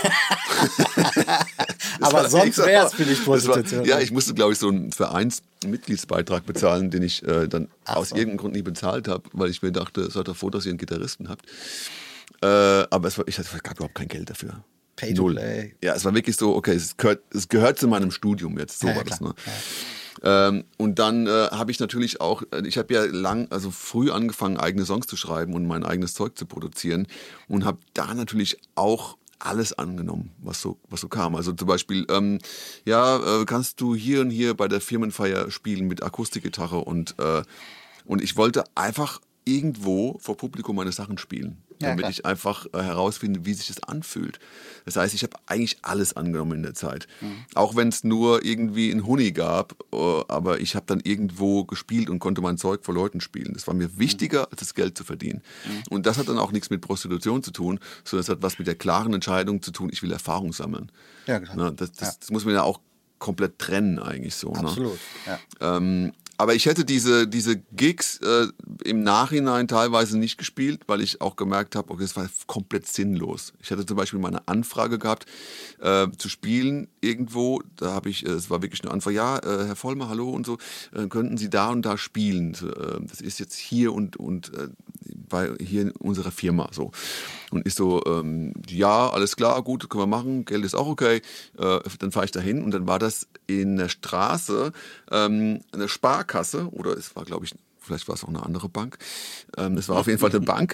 Aber sonst wäre es für dich Prostitution. War, ja, ich musste, glaube ich, so einen Vereinsmitgliedsbeitrag bezahlen, den ich äh, dann Ach aus so. irgendeinem Grund nie bezahlt habe, weil ich mir dachte, seid doch froh, dass ihr einen Gitarristen habt. Äh, aber es, war, ich, es gab überhaupt kein Geld dafür. Pay to play. Ja, es war wirklich so, okay, es gehört, es gehört zu meinem Studium jetzt, so ja, war ja, das. Ne? Ja. Ähm, und dann äh, habe ich natürlich auch, ich habe ja lang, also früh angefangen, eigene Songs zu schreiben und mein eigenes Zeug zu produzieren und habe da natürlich auch alles angenommen, was so, was so kam. Also zum Beispiel, ähm, ja, äh, kannst du hier und hier bei der Firmenfeier spielen mit Akustikgitarre und, äh, und ich wollte einfach irgendwo vor Publikum meine Sachen spielen. damit klar. ich einfach äh, herausfinde, wie sich das anfühlt. Das heißt, ich habe eigentlich alles angenommen in der Zeit. Mhm. Auch wenn es nur irgendwie einen Huni gab, äh, aber ich habe dann irgendwo gespielt und konnte mein Zeug vor Leuten spielen. Das war mir wichtiger, mhm. als das Geld zu verdienen. Mhm. Und das hat dann auch nichts mit Prostitution zu tun, sondern es hat was mit der klaren Entscheidung zu tun, ich will Erfahrung sammeln. Ja, genau. Na, das, das, ja. das muss man ja auch komplett trennen eigentlich so. Absolut, ne? ja. Ähm, aber ich hätte diese, diese Gigs äh, im Nachhinein teilweise nicht gespielt, weil ich auch gemerkt habe, okay, das war komplett sinnlos. Ich hatte zum Beispiel mal eine Anfrage gehabt, äh, zu spielen irgendwo. Da habe ich, äh, es war wirklich eine Anfrage, ja, äh, Herr Vollmer, hallo und so, äh, könnten Sie da und da spielen? Äh, das ist jetzt hier und, und äh, bei, hier in unserer Firma so. Und ich so, ähm, ja, alles klar, gut, können wir machen, Geld ist auch okay. Äh, dann fahre ich da hin und dann war das in der Straße ähm, eine Sparkasse oder es war, glaube ich, vielleicht war es auch eine andere Bank. Ähm, es war auf jeden Fall eine Bank.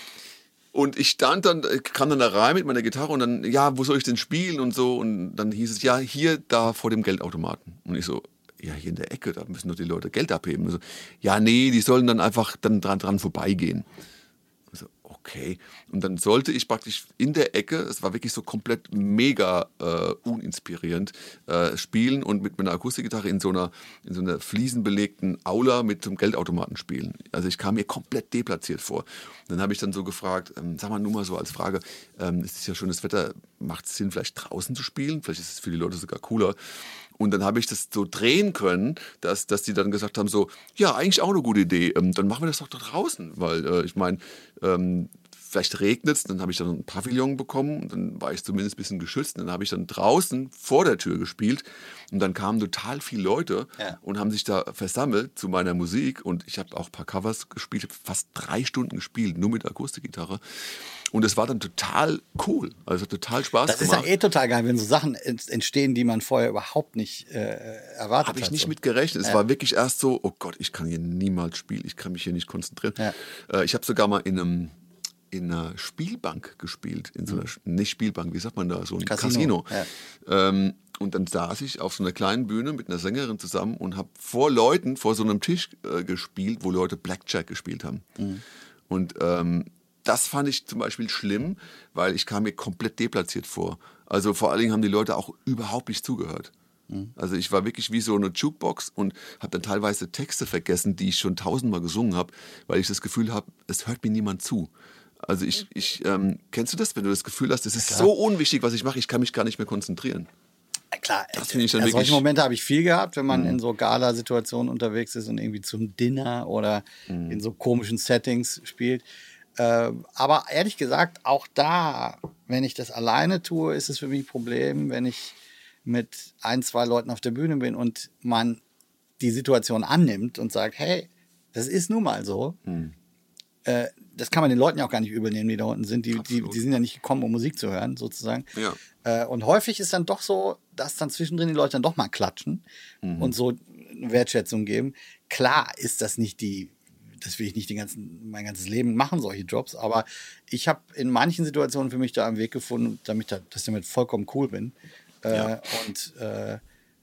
Und ich stand dann, ich kam dann da rein mit meiner Gitarre und dann, ja, wo soll ich denn spielen und so. Und dann hieß es, ja, hier, da vor dem Geldautomaten. Und ich so, ja, hier in der Ecke, da müssen doch die Leute Geld abheben. So, ja, nee, die sollen dann einfach dann dran, dran vorbeigehen. So, okay. Und dann sollte ich praktisch in der Ecke, es war wirklich so komplett mega äh, uninspirierend, äh, spielen und mit meiner Akustikgitarre in so einer, in so einer fliesenbelegten Aula mit zum Geldautomaten spielen. Also ich kam mir komplett deplatziert vor. Und dann habe ich dann so gefragt, ähm, sag mal nur mal so als Frage, ähm, es ist ja schönes Wetter, macht es Sinn, vielleicht draußen zu spielen? Vielleicht ist es für die Leute sogar cooler. Und dann habe ich das so drehen können, dass, dass die dann gesagt haben, so, ja, eigentlich auch eine gute Idee, ähm, dann machen wir das doch da draußen, weil äh, ich meine, ähm, vielleicht regnet es, dann habe ich dann ein Pavillon bekommen und dann war ich zumindest ein bisschen geschützt. Und dann habe ich dann draußen vor der Tür gespielt und dann kamen total viele Leute ja. und haben sich da versammelt zu meiner Musik und ich habe auch ein paar Covers gespielt, habe fast drei Stunden gespielt, nur mit Akustikgitarre. Und es war dann total cool. Also total Spaß das gemacht. Das ist ja eh total geil, wenn so Sachen entstehen, die man vorher überhaupt nicht äh, erwartet hat. Habe ich nicht so. mit gerechnet. Es ja. war wirklich erst so, oh Gott, ich kann hier niemals spielen, ich kann mich hier nicht konzentrieren. Ja. Äh, ich habe sogar mal in einem in einer Spielbank gespielt, in so einer, mhm. nicht Spielbank, wie sagt man da, so ein Casino. Casino. Ja. Ähm, und dann saß ich auf so einer kleinen Bühne mit einer Sängerin zusammen und habe vor Leuten, vor so einem Tisch äh, gespielt, wo Leute Blackjack gespielt haben. Mhm. Und ähm, das fand ich zum Beispiel schlimm, weil ich kam mir komplett deplatziert vor. Also vor allen Dingen haben die Leute auch überhaupt nicht zugehört. Mhm. Also ich war wirklich wie so eine Jukebox und habe dann teilweise Texte vergessen, die ich schon tausendmal gesungen habe, weil ich das Gefühl habe, es hört mir niemand zu. Also ich, ich ähm, kennst du das, wenn du das Gefühl hast, es ist ja, so unwichtig, was ich mache, ich kann mich gar nicht mehr konzentrieren. Klar, das finde ich dann ja, wirklich. Solche Momente habe ich viel gehabt, wenn man mhm. in so Gala-Situationen unterwegs ist und irgendwie zum Dinner oder mhm. in so komischen Settings spielt. Äh, aber ehrlich gesagt, auch da, wenn ich das alleine tue, ist es für mich ein Problem, wenn ich mit ein, zwei Leuten auf der Bühne bin und man die Situation annimmt und sagt, hey, das ist nun mal so. Mhm. Äh, das kann man den Leuten ja auch gar nicht übel nehmen, die da unten sind. Die, die, die sind ja nicht gekommen, um Musik zu hören, sozusagen. Ja. Äh, und häufig ist dann doch so, dass dann zwischendrin die Leute dann doch mal klatschen mhm. und so eine Wertschätzung geben. Klar ist das nicht die, das will ich nicht den ganzen, mein ganzes Leben machen, solche Jobs, aber ich habe in manchen Situationen für mich da einen Weg gefunden, damit da, dass ich damit vollkommen cool bin. Äh, ja. Und äh,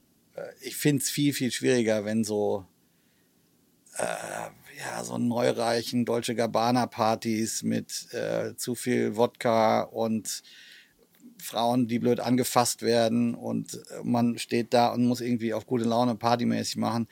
ich finde es viel, viel schwieriger, wenn so äh, ja, so neureichen Dolce Gabbana-Partys mit äh, zu viel Wodka und Frauen, die blöd angefasst werden und man steht da und muss irgendwie auf gute Laune partymäßig machen.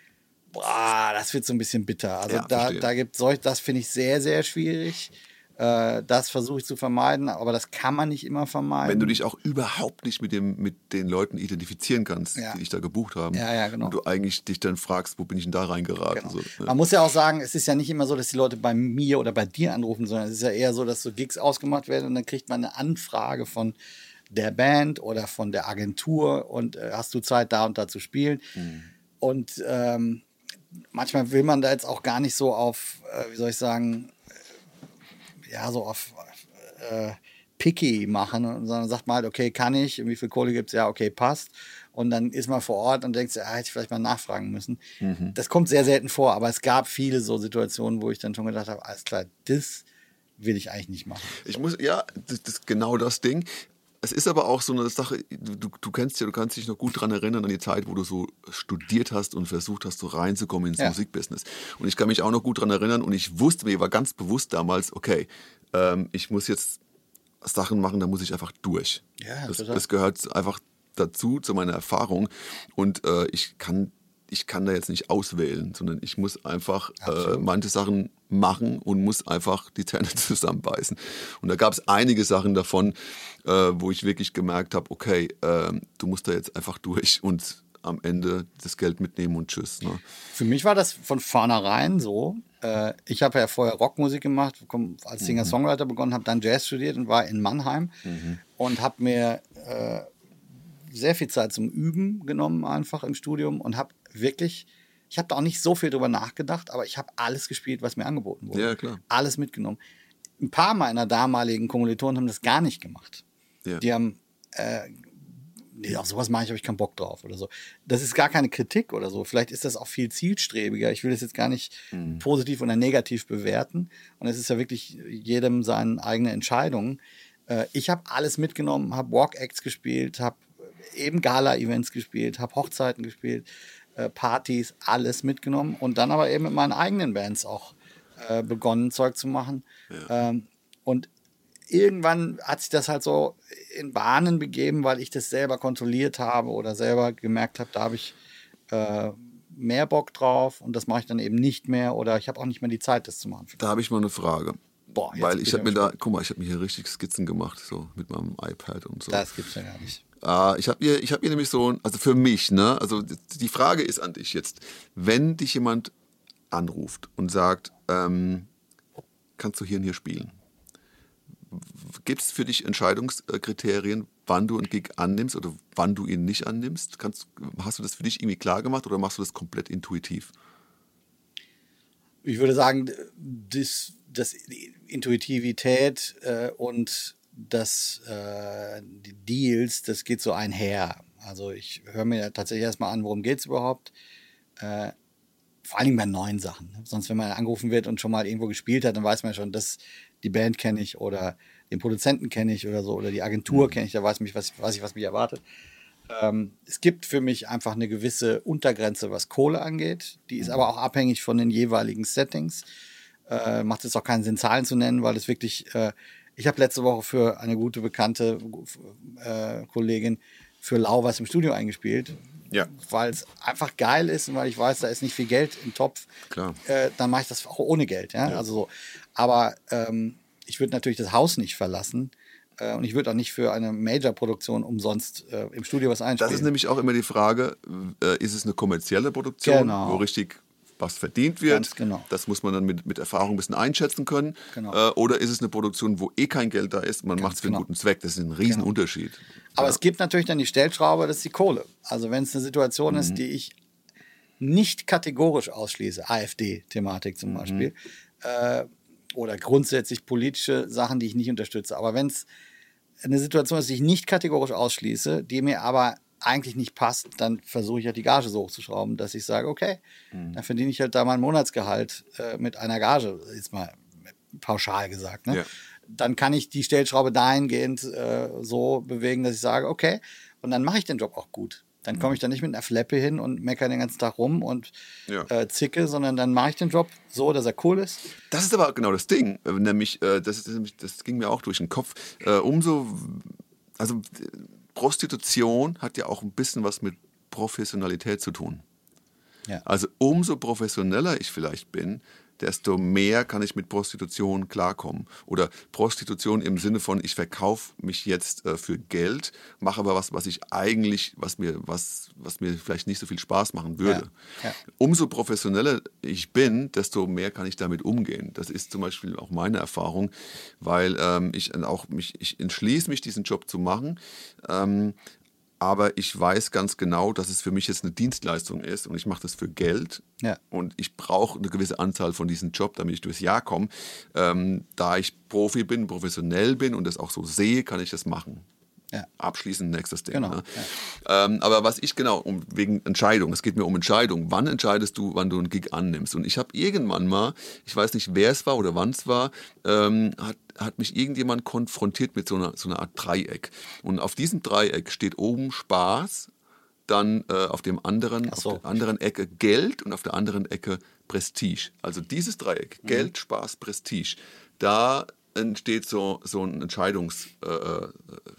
Boah, das wird so ein bisschen bitter. Also ja, da, da gibt solch, das finde ich sehr, sehr schwierig. Äh, das versuche ich zu vermeiden, aber das kann man nicht immer vermeiden. Wenn du dich auch überhaupt nicht mit, dem, mit den Leuten identifizieren kannst, ja. die dich da gebucht haben. Ja, ja, genau. Und du eigentlich dich dann fragst, wo bin ich denn da reingeraten? Genau. So, ja. Man muss ja auch sagen, es ist ja nicht immer so, dass die Leute bei mir oder bei dir anrufen, sondern es ist ja eher so, dass so Gigs ausgemacht werden und dann kriegt man eine Anfrage von der Band oder von der Agentur und äh, hast du Zeit, da und da zu spielen. Mhm. Und ähm, manchmal will man da jetzt auch gar nicht so auf, äh, wie soll ich sagen, ja, so auf äh, picky machen, sondern sagt mal halt, okay, kann ich, wie viel Kohle gibt es? Ja, okay, passt. Und dann ist man vor Ort und denkt, ja, hätte ich vielleicht mal nachfragen müssen. Mhm. Das kommt sehr selten vor, aber es gab viele so Situationen, wo ich dann schon gedacht habe, alles klar, das will ich eigentlich nicht machen. Ich muss, ja, das, das ist genau das Ding. Es ist aber auch so eine Sache, du, du kennst ja, du kannst dich noch gut daran erinnern, an die Zeit, wo du so studiert hast und versucht hast, so reinzukommen ins ja. Musikbusiness. Und ich kann mich auch noch gut daran erinnern und ich wusste, mir war ganz bewusst damals, okay, ähm, ich muss jetzt Sachen machen, da muss ich einfach durch. Ja, das, total. das gehört einfach dazu, zu meiner Erfahrung. Und äh, ich kann ich kann da jetzt nicht auswählen, sondern ich muss einfach äh, manche Sachen machen und muss einfach die Zähne zusammenbeißen. Und da gab es einige Sachen davon, äh, wo ich wirklich gemerkt habe, okay, äh, du musst da jetzt einfach durch und am Ende das Geld mitnehmen und tschüss. Ne? Für mich war das von vornherein so. Äh, ich habe ja vorher Rockmusik gemacht, komm, als Singer-Songwriter begonnen, habe dann Jazz studiert und war in Mannheim Mhm. und habe mir äh, sehr viel Zeit zum Üben genommen, einfach im Studium und habe wirklich, ich habe da auch nicht so viel drüber nachgedacht, aber ich habe alles gespielt, was mir angeboten wurde. Ja, klar. Alles mitgenommen. Ein paar meiner damaligen Kommilitonen haben das gar nicht gemacht. Ja. Die haben, äh, nee, auf sowas mache ich, habe ich keinen Bock drauf oder so. Das ist gar keine Kritik oder so. Vielleicht ist das auch viel zielstrebiger. Ich will das jetzt gar nicht Mhm. positiv oder negativ bewerten. Und es ist ja wirklich jedem seine eigene Entscheidung. Äh, ich habe alles mitgenommen, habe Walk-Acts gespielt, habe eben Gala-Events gespielt, habe Hochzeiten gespielt, äh, Partys, alles mitgenommen und dann aber eben mit meinen eigenen Bands auch äh, begonnen, Zeug zu machen. Ja. Ähm, und irgendwann hat sich das halt so in Bahnen begeben, weil ich das selber kontrolliert habe oder selber gemerkt habe, da habe ich äh, mehr Bock drauf und das mache ich dann eben nicht mehr oder ich habe auch nicht mehr die Zeit, das zu machen. Da habe ich mal eine Frage. Boah, jetzt Weil bin ich ich habe mir gespannt. da, guck mal, ich habe mir hier richtig Skizzen gemacht, so mit meinem iPad und so. Das gibt's ja gar nicht. Ah, ich habe hier, ich habe hier nämlich so, also für mich, ne, also die Frage ist an dich jetzt, wenn dich jemand anruft und sagt, ähm, kannst du hier und hier spielen? Gibt es für dich Entscheidungskriterien, wann du einen Gig annimmst oder wann du ihn nicht annimmst? Kannst, hast du das für dich irgendwie klar gemacht oder machst du das komplett intuitiv? Ich würde sagen, das, das die Intuitivität äh, und das, äh, die Deals, das geht so einher. Also ich höre mir tatsächlich erstmal an, worum geht es überhaupt. Äh, vor allen Dingen bei neuen Sachen. Ne? Sonst, wenn man angerufen wird und schon mal irgendwo gespielt hat, dann weiß man ja schon, dass die Band kenne ich oder den Produzenten kenne ich oder so oder die Agentur kenne ich, da weiß, mich, was, weiß ich, was mich erwartet. Ähm, es gibt für mich einfach eine gewisse Untergrenze, was Kohle angeht. Die ist aber auch abhängig von den jeweiligen Settings. Äh, macht es auch keinen Sinn, Zahlen zu nennen, weil es wirklich, äh, ich habe letzte Woche für eine gute bekannte äh, Kollegin für Lau was im Studio eingespielt, Ja. weil es einfach geil ist und weil ich weiß, da ist nicht viel Geld im Topf. Klar. Äh, dann mache ich das auch ohne Geld. Ja? Ja. Also so. Aber ähm, ich würde natürlich das Haus nicht verlassen. Äh, und ich würde auch nicht für eine Major-Produktion umsonst äh, im Studio was einspielen. Das ist nämlich auch immer die Frage, äh, ist es eine kommerzielle Produktion, Genau. wo richtig was verdient wird? Ganz genau. Das muss man dann mit, mit Erfahrung ein bisschen einschätzen können. Genau. Äh, oder ist es eine Produktion, wo eh kein Geld da ist, man macht es für einen genau. guten Zweck? Das ist ein Riesenunterschied. Aber Ja. es gibt natürlich dann die Stellschraube, das ist die Kohle. Also wenn es eine Situation Mhm. ist, die ich nicht kategorisch ausschließe, AfD-Thematik zum Mhm. Beispiel, äh, oder grundsätzlich politische Sachen, die ich nicht unterstütze. Aber wenn es eine Situation ist, die ich nicht kategorisch ausschließe, die mir aber eigentlich nicht passt, dann versuche ich halt die Gage so hochzuschrauben, dass ich sage, okay, Mhm. dann verdiene ich halt da mein Monatsgehalt äh, mit einer Gage, jetzt mal pauschal gesagt. Ne? Ja. Dann kann ich die Stellschraube dahingehend äh, so bewegen, dass ich sage, okay, und dann mache ich den Job auch gut. Dann komme ich da nicht mit einer Fleppe hin und meckere den ganzen Tag rum und Ja. äh, zicke, sondern dann mache ich den Job so, dass er cool ist. Das ist aber genau das Ding, äh, nämlich, äh, das, ist, nämlich- das ging mir auch durch den Kopf, äh, umso, also äh, Prostitution hat ja auch ein bisschen was mit Professionalität zu tun. Ja. Also umso professioneller ich vielleicht bin, desto mehr kann ich mit Prostitution klarkommen. Oder Prostitution im Sinne von, ich verkaufe mich jetzt äh, für Geld, mache aber was, was ich eigentlich, was mir, was, was mir vielleicht nicht so viel Spaß machen würde. Ja, ja. Umso professioneller ich bin, desto mehr kann ich damit umgehen. Das ist zum Beispiel auch meine Erfahrung, weil ähm, ich auch mich, ich entschließe mich, diesen Job zu machen. Ähm, Aber ich weiß ganz genau, dass es für mich jetzt eine Dienstleistung ist und ich mache das für Geld. Ja. Und ich brauche eine gewisse Anzahl von diesen Job, damit ich durchs Jahr komme. Ähm, da ich Profi bin, professionell bin und das auch so sehe, kann ich das machen. Ja. Abschließend nächstes Ding. Genau, Ne? Ähm, aber was ich genau, um, wegen Entscheidung, es geht mir um Entscheidung. Wann entscheidest du, wann du einen Gig annimmst? Und ich habe irgendwann mal, ich weiß nicht, wer es war oder wann es war, ähm, hat, hat mich irgendjemand konfrontiert mit so einer, so einer Art Dreieck. Und auf diesem Dreieck steht oben Spaß, dann äh, auf dem anderen, Ach so. auf der anderen Ecke Geld und auf der anderen Ecke Prestige. Also dieses Dreieck, Geld, Spaß, Prestige, da entsteht so, so ein Entscheidungsfeld.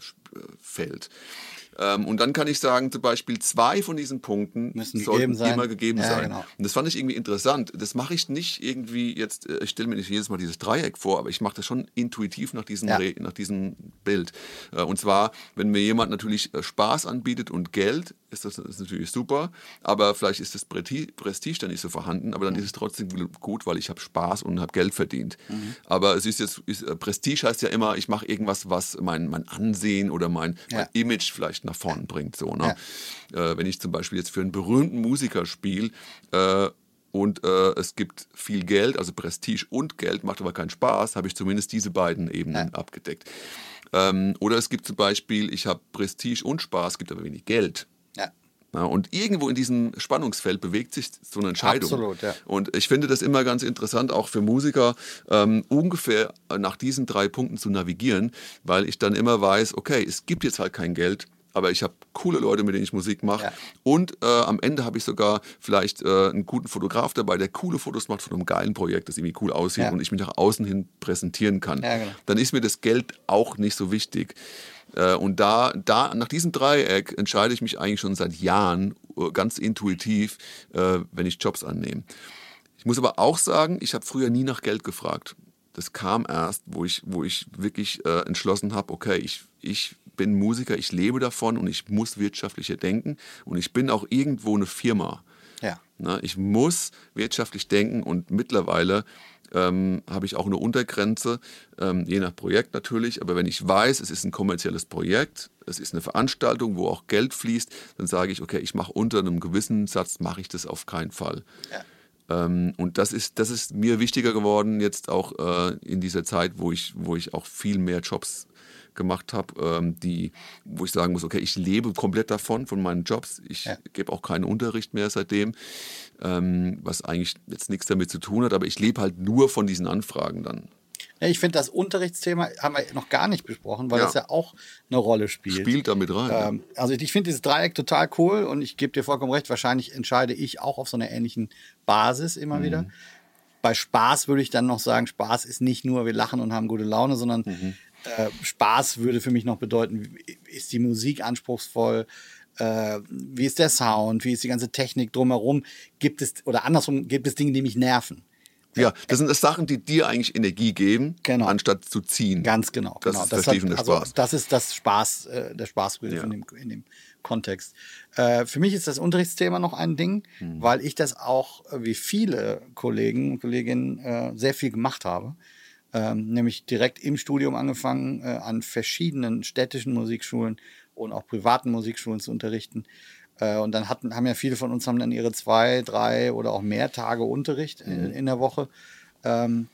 Ähm, und dann kann ich sagen, zum Beispiel zwei von diesen Punkten Müssen sollten gegeben sein. immer gegeben Ja, sein. genau. Und das fand ich irgendwie interessant. Das mache ich nicht irgendwie jetzt, äh, ich stelle mir nicht jedes Mal dieses Dreieck vor, aber ich mache das schon intuitiv nach diesem, Ja. Re- nach diesem Bild. Äh, und zwar, wenn mir jemand natürlich äh, Spaß anbietet und Geld, ist das, das ist natürlich super, aber vielleicht ist das Preti- Prestige dann nicht so vorhanden, aber dann ist es trotzdem gut, weil ich habe Spaß und habe Geld verdient. Mhm. Aber es ist jetzt, ist, äh, Prestige heißt ja immer, ich mache irgendwas, was mein, mein Ansehen oder mein, Ja. mein Image vielleicht nach vorn bringt. So, ne? Äh, wenn ich zum Beispiel jetzt für einen berühmten Musiker spiele äh, und äh, es gibt viel Geld, also Prestige und Geld, macht aber keinen Spaß, habe ich zumindest diese beiden Ebenen Ja. abgedeckt. Ähm, oder es gibt zum Beispiel, ich habe Prestige und Spaß, gibt aber wenig Geld. Ja. Ja, und irgendwo in diesem Spannungsfeld bewegt sich so eine Entscheidung. Absolut, ja. Und ich finde das immer ganz interessant, auch für Musiker, ähm, ungefähr nach diesen drei Punkten zu navigieren, weil ich dann immer weiß, okay, es gibt jetzt halt kein Geld, aber ich habe coole Leute, mit denen ich Musik mache. Ja. Und äh, am Ende habe ich sogar vielleicht äh, einen guten Fotograf dabei, der coole Fotos macht von einem geilen Projekt, das irgendwie cool aussieht Ja. und ich mich nach außen hin präsentieren kann. Ja, genau. Dann ist mir das Geld auch nicht so wichtig. Äh, und da, da, nach diesem Dreieck entscheide ich mich eigentlich schon seit Jahren äh, ganz intuitiv, äh, wenn ich Jobs annehme. Ich muss aber auch sagen, ich habe früher nie nach Geld gefragt. Das kam erst, wo ich, wo ich wirklich äh, entschlossen habe, okay, ich, ich bin Musiker, ich lebe davon und ich muss wirtschaftlicher denken und ich bin auch irgendwo eine Firma. Ja. Na, ich muss wirtschaftlich denken und mittlerweile ähm, habe ich auch eine Untergrenze, ähm, je nach Projekt natürlich, aber wenn ich weiß, es ist ein kommerzielles Projekt, es ist eine Veranstaltung, wo auch Geld fließt, dann sage ich, okay, ich mache unter einem gewissen Satz, mache ich das auf keinen Fall. Ja. Ähm, und das ist, das ist mir wichtiger geworden jetzt auch äh, in dieser Zeit, wo ich, wo ich auch viel mehr Jobs gemacht habe, ähm, die, wo ich sagen muss, okay, ich lebe komplett davon, von meinen Jobs. Ich Ja. gebe auch keinen Unterricht mehr seitdem, ähm, was eigentlich jetzt nichts damit zu tun hat, aber ich lebe halt nur von diesen Anfragen dann. Ja, ich finde, das Unterrichtsthema haben wir noch gar nicht besprochen, weil Ja. das ja auch eine Rolle spielt. Spielt damit rein. ja. Ähm, also ich finde dieses Dreieck total cool und ich gebe dir vollkommen recht, wahrscheinlich entscheide ich auch auf so einer ähnlichen Basis immer Mhm. wieder. Bei Spaß würde ich dann noch sagen, Spaß ist nicht nur, wir lachen und haben gute Laune, sondern Mhm. äh, Spaß würde für mich noch bedeuten, ist die Musik anspruchsvoll, äh, wie ist der Sound, wie ist die ganze Technik drumherum, gibt es, oder andersrum, gibt es Dinge, die mich nerven. Ja, das sind das Sachen, die dir eigentlich Energie geben, Genau. anstatt zu ziehen. Ganz genau. Das genau. ist vertiefender also, Spaß. Das ist das Spaß, äh, der Spaßbegriff Ja. in, dem, in dem Kontext. Äh, für mich ist das Unterrichtsthema noch ein Ding, Mhm. weil ich das auch, äh, wie viele Kollegen und Kolleginnen, äh, sehr viel gemacht habe. Ähm, nämlich direkt im Studium angefangen, äh, an verschiedenen städtischen Musikschulen und auch privaten Musikschulen zu unterrichten. Äh, und dann hatten, haben ja viele von uns haben dann ihre zwei, drei oder auch mehr Tage Unterricht in, in der Woche. Ähm,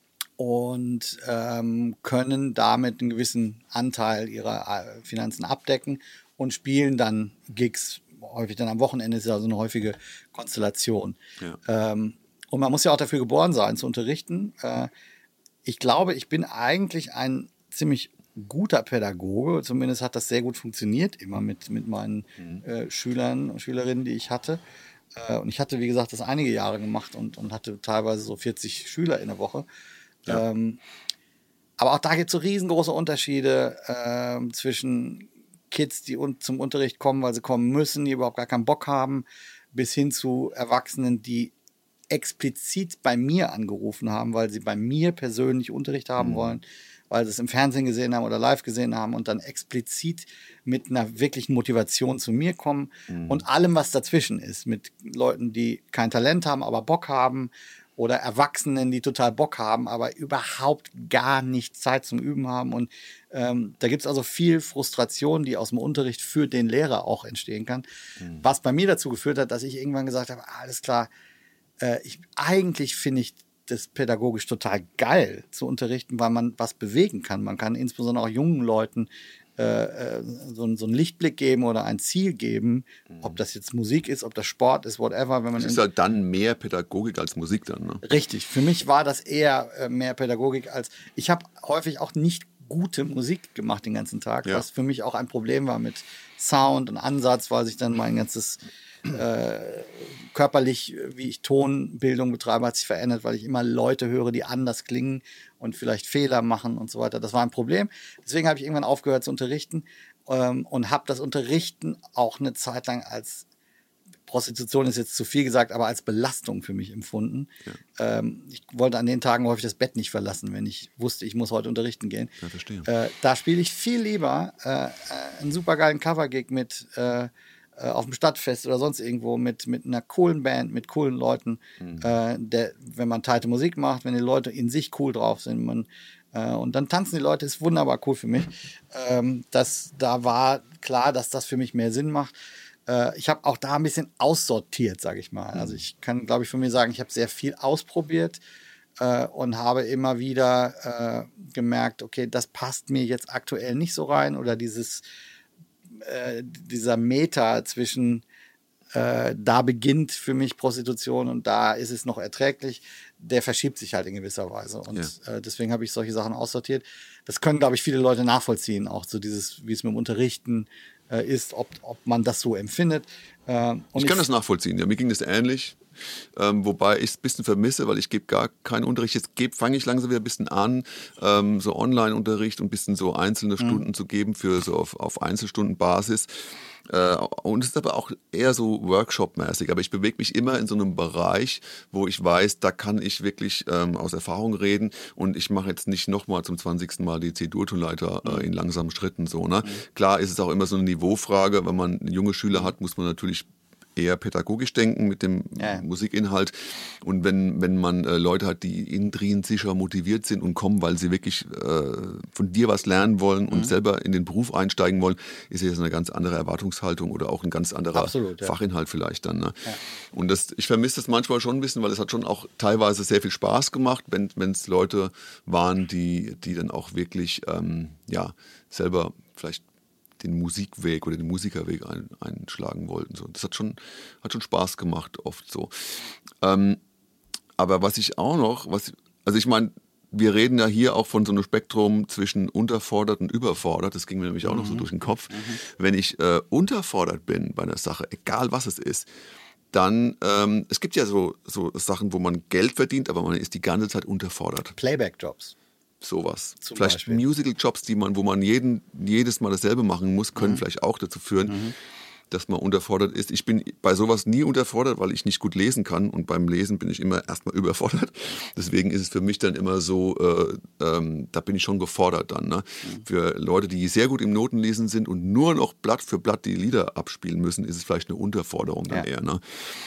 und ähm, können damit einen gewissen Anteil ihrer äh, Finanzen abdecken und spielen dann Gigs, häufig dann am Wochenende, ist ja also eine häufige Konstellation. Ja. Ähm, und man muss ja auch dafür geboren sein, zu unterrichten. Äh, ich glaube, ich bin eigentlich ein ziemlich guter Pädagoge, zumindest hat das sehr gut funktioniert, immer mit, mit meinen Mhm. äh, Schülern und Schülerinnen, die ich hatte. Äh, und ich hatte, wie gesagt, das einige Jahre gemacht und, und hatte teilweise so vierzig Schüler in der Woche. Ja. Ähm, aber auch da gibt es so riesengroße Unterschiede ähm, zwischen Kids, die un zum Unterricht kommen, weil sie kommen müssen, die überhaupt gar keinen Bock haben, bis hin zu Erwachsenen, die explizit bei mir angerufen haben, weil sie bei mir persönlich Unterricht haben Mhm. wollen, weil sie es im Fernsehen gesehen haben oder live gesehen haben und dann explizit mit einer wirklichen Motivation zu mir kommen Mhm. und allem, was dazwischen ist, mit Leuten, die kein Talent haben, aber Bock haben oder Erwachsenen, die total Bock haben, aber überhaupt gar nicht Zeit zum Üben haben. Und ähm, da gibt es also viel Frustration, die aus dem Unterricht für den Lehrer auch entstehen kann, Mhm. was bei mir dazu geführt hat, dass ich irgendwann gesagt habe, alles klar, äh, ich, eigentlich finde ich das pädagogisch total geil zu unterrichten, weil man was bewegen kann. Man kann insbesondere auch jungen Leuten äh, äh, so, so einen Lichtblick geben oder ein Ziel geben, ob das jetzt Musik ist, ob das Sport ist, whatever. Wenn man Es ist in, halt dann mehr Pädagogik als Musik dann. Ne? richtig, für mich war das eher äh, mehr Pädagogik als, ich habe häufig auch nicht gute Musik gemacht den ganzen Tag, Ja. was für mich auch ein Problem war mit Sound und Ansatz, weil sich dann mein ganzes äh, körperlich, wie ich Tonbildung betreibe, hat sich verändert, weil ich immer Leute höre, die anders klingen und vielleicht Fehler machen und so weiter. Das war ein Problem. Deswegen habe ich irgendwann aufgehört zu unterrichten ähm, und habe das Unterrichten auch eine Zeit lang als Prostitution ist jetzt zu viel gesagt, aber als Belastung für mich empfunden. Ja. Ähm, ich wollte an den Tagen häufig das Bett nicht verlassen, wenn ich wusste, ich muss heute unterrichten gehen. Ja, verstehe. Äh, da spiele ich viel lieber äh, einen supergeilen Covergig mit äh, auf dem Stadtfest oder sonst irgendwo mit, mit einer coolen Band, mit coolen Leuten. Mhm. Äh, der, wenn man teilte Musik macht, wenn die Leute in sich cool drauf sind, man, äh, und dann tanzen die Leute, ist wunderbar cool für mich. Ähm, das, da war klar, dass das für mich mehr Sinn macht. Ich habe auch da ein bisschen aussortiert, sage ich mal. Also ich kann, glaube ich, von mir sagen, ich habe sehr viel ausprobiert äh, und habe immer wieder äh, gemerkt, okay, das passt mir jetzt aktuell nicht so rein oder dieses, äh, dieser Meter zwischen äh, da beginnt für mich Prostitution und da ist es noch erträglich, der verschiebt sich halt in gewisser Weise. Und ja. äh, deswegen habe ich solche Sachen aussortiert. Das können, glaube ich, viele Leute nachvollziehen, auch so dieses, wie es mit dem Unterrichten ist, ob, ob man das so empfindet. Ähm, und ich kann ich, das nachvollziehen, ja, mir ging das ähnlich, ähm, wobei ich es ein bisschen vermisse, weil ich gebe gar keinen Unterricht. Jetzt fange ich langsam wieder ein bisschen an, ähm, so Online-Unterricht und ein bisschen so einzelne Stunden mhm. zu geben für so auf, auf Einzelstundenbasis. Äh, und es ist aber auch eher so Workshop-mäßig, aber ich bewege mich immer in so einem Bereich, wo ich weiß, da kann ich wirklich ähm, aus Erfahrung reden und ich mache jetzt nicht nochmal zum zwanzigsten Mal die C-Dur-Tonleiter äh, in langsamen Schritten. So, ne? Mhm. Klar ist es auch immer so eine Niveaufrage, wenn man junge Schüler hat, muss man natürlich eher pädagogisch denken mit dem ja. Musikinhalt. Und wenn, wenn man äh, Leute hat, die intrinsischer motiviert sind und kommen, weil sie wirklich äh, von dir was lernen wollen und mhm. selber in den Beruf einsteigen wollen, ist jetzt eine ganz andere Erwartungshaltung oder auch ein ganz anderer Absolut, ja. Fachinhalt vielleicht dann. Ne? Ja. Und das, ich vermisse das manchmal schon ein bisschen, weil es hat schon auch teilweise sehr viel Spaß gemacht, wenn es Leute waren, die, die dann auch wirklich ähm, ja, selber vielleicht den Musikweg oder den Musikerweg ein, einschlagen wollten. So. Das hat schon, hat schon Spaß gemacht, oft so. Ähm, aber was ich auch noch, was, also ich meine, wir reden ja hier auch von so einem Spektrum zwischen unterfordert und überfordert. Das ging mir nämlich auch mhm. noch so durch den Kopf. Mhm. Wenn ich äh, unterfordert bin bei einer Sache, egal was es ist, dann, ähm, es gibt ja so, so Sachen, wo man Geld verdient, aber man ist die ganze Zeit unterfordert. Playback-Jobs. Sowas. Zum vielleicht Musical-Jobs, die man, wo man jeden, jedes Mal dasselbe machen muss, können mhm. vielleicht auch dazu führen, mhm. dass man unterfordert ist. Ich bin bei sowas nie unterfordert, weil ich nicht gut lesen kann und beim Lesen bin ich immer erstmal überfordert. Deswegen ist es für mich dann immer so, äh, ähm, da bin ich schon gefordert dann. Ne? Mhm. Für Leute, die sehr gut im Notenlesen sind und nur noch Blatt für Blatt die Lieder abspielen müssen, ist es vielleicht eine Unterforderung dann ja. eher. Ne?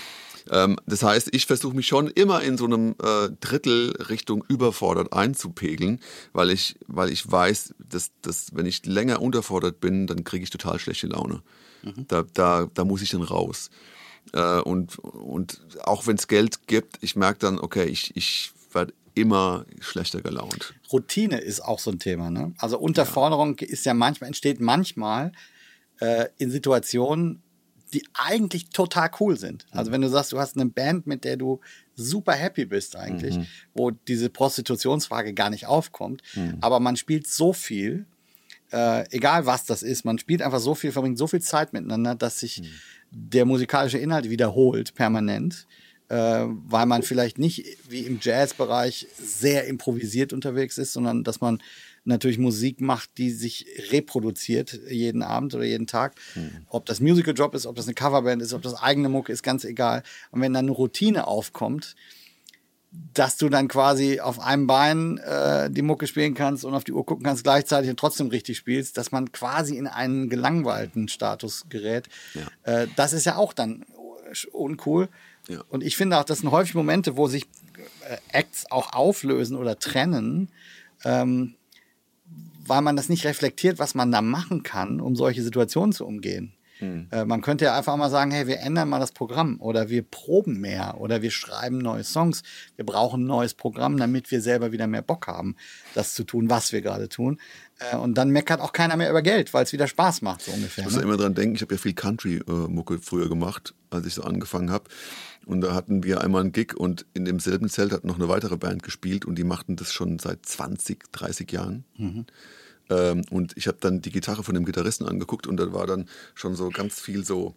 Ähm, das heißt, ich versuche mich schon immer in so einem äh, Drittel Richtung überfordert einzupegeln, weil ich, weil ich weiß, dass, dass wenn ich länger unterfordert bin, dann kriege ich total schlechte Laune. Mhm. Da, da, da muss ich dann raus. Äh, und, und auch wenn es Geld gibt, ich merke dann, okay, ich, ich werde immer schlechter gelaunt. Routine ist auch so ein Thema. Ne? Also Unterforderung ja. ist ja manchmal, entsteht manchmal äh, in Situationen, die eigentlich total cool sind. Also wenn du sagst, du hast eine Band, mit der du super happy bist eigentlich, mhm. wo diese Prostitutionsfrage gar nicht aufkommt, mhm. aber man spielt so viel, äh, egal was das ist, man spielt einfach so viel, verbringt so viel Zeit miteinander, dass sich mhm. der musikalische Inhalt wiederholt permanent, äh, weil man vielleicht nicht wie im Jazzbereich sehr improvisiert unterwegs ist, sondern dass man natürlich Musik macht, die sich reproduziert jeden Abend oder jeden Tag. Mhm. Ob das Musical-Job ist, ob das eine Coverband ist, ob das eigene Mucke ist, ganz egal. Und wenn dann eine Routine aufkommt, dass du dann quasi auf einem Bein äh, die Mucke spielen kannst und auf die Uhr gucken kannst gleichzeitig und trotzdem richtig spielst, dass man quasi in einen gelangweilten Status gerät. Ja. Äh, das ist ja auch dann uncool. Ja. Und ich finde auch, das sind häufig Momente, wo sich äh, Acts auch auflösen oder trennen, ähm, weil man das nicht reflektiert, was man da machen kann, um solche Situationen zu umgehen. Hm. Äh, man könnte ja einfach mal sagen, hey, wir ändern mal das Programm oder wir proben mehr oder wir schreiben neue Songs. Wir brauchen ein neues Programm, damit wir selber wieder mehr Bock haben, das zu tun, was wir gerade tun. Äh, und dann meckert auch keiner mehr über Geld, weil es wieder Spaß macht, so ungefähr. Ich muss ne? ja immer dran denken, ich habe ja viel Country-Mucke früher gemacht, als ich so angefangen habe. Und da hatten wir einmal einen Gig und in demselben Zelt hat noch eine weitere Band gespielt und die machten das schon seit zwanzig, dreißig Jahren. Mhm. Ähm, und ich habe dann die Gitarre von dem Gitarristen angeguckt und da war dann schon so ganz viel so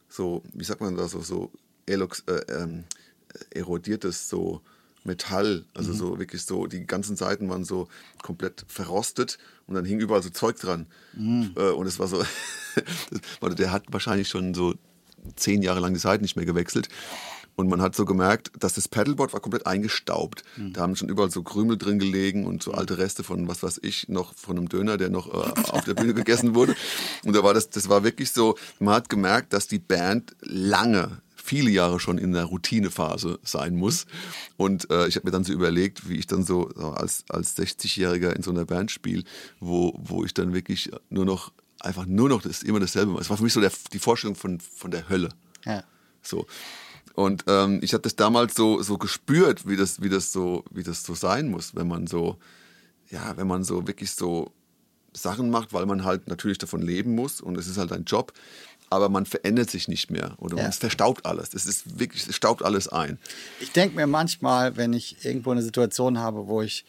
so, wie sagt man da, so, so elox, äh, ähm, erodiertes so Metall, also mhm. so wirklich so, die ganzen Seiten waren so komplett verrostet und dann hing überall so Zeug dran. Mhm. Äh, und es war so, der hat wahrscheinlich schon so zehn Jahre lang die Seiten nicht mehr gewechselt. Und man hat so gemerkt, dass das Pedalboard war komplett eingestaubt. Mhm. Da haben schon überall so Krümel drin gelegen und so alte Reste von, was weiß ich, noch von einem Döner, der noch äh, auf der Bühne gegessen wurde. Und da war das, das war wirklich so, man hat gemerkt, dass die Band lange, viele Jahre schon in der Routinephase sein muss. Und äh, ich habe mir dann so überlegt, wie ich dann so als, als sechzigjähriger in so einer Band spiele, wo, wo ich dann wirklich nur noch, einfach nur noch das immer dasselbe mache. Es war für mich so der, die Vorstellung von, von der Hölle. Ja. So. Und ähm, ich habe das damals so, so gespürt, wie das, wie, das so, wie das so sein muss, wenn man so, ja, wenn man so wirklich so Sachen macht, weil man halt natürlich davon leben muss und es ist halt ein Job, aber man verändert sich nicht mehr oder ja. es verstaubt alles. Es ist wirklich, es staubt alles ein. Ich denke mir manchmal, wenn ich irgendwo eine Situation habe, wo ich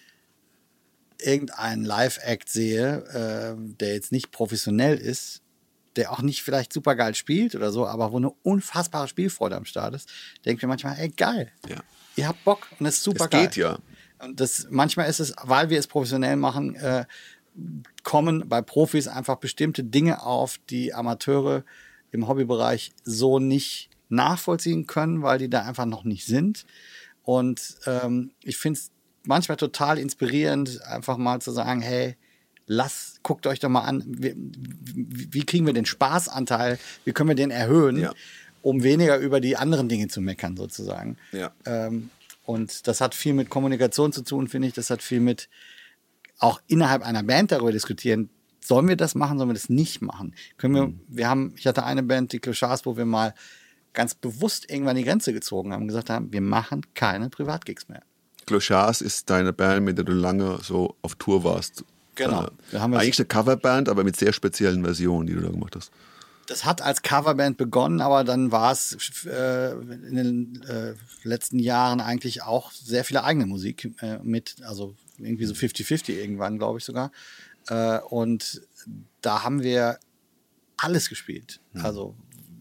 irgendeinen Live-Act sehe, äh, der jetzt nicht professionell ist, der auch nicht vielleicht super geil spielt oder so, aber wo eine unfassbare Spielfreude am Start ist, denke ich mir manchmal, ey, geil. Ja. Ihr habt Bock und es ist super es geil. Geht ja. Und das, manchmal ist es, weil wir es professionell machen, äh, kommen bei Profis einfach bestimmte Dinge auf, die Amateure im Hobbybereich so nicht nachvollziehen können, weil die da einfach noch nicht sind. Und ähm, ich finde es manchmal total inspirierend, einfach mal zu sagen, hey, Lass, guckt euch doch mal an, wie, wie kriegen wir den Spaßanteil, wie können wir den erhöhen, ja. um weniger über die anderen Dinge zu meckern sozusagen. Ja. Ähm, und das hat viel mit Kommunikation zu tun, finde ich. Das hat viel mit auch innerhalb einer Band darüber diskutieren. Sollen wir das machen, sollen wir das nicht machen? Können wir, mhm. wir haben, ich hatte eine Band, die Clochards, wo wir mal ganz bewusst irgendwann die Grenze gezogen haben und gesagt haben, wir machen keine Privatgigs mehr. Clochards ist deine Band, mit der du lange so auf Tour warst. Genau. Äh, eigentlich eine Coverband, aber mit sehr speziellen Versionen, die du da gemacht hast. Das hat als Coverband begonnen, aber dann war es äh, in den äh, letzten Jahren eigentlich auch sehr viele eigene Musik äh, mit, also irgendwie so fifty fifty irgendwann, glaube ich sogar. Äh, und da haben wir alles gespielt. Mhm. Also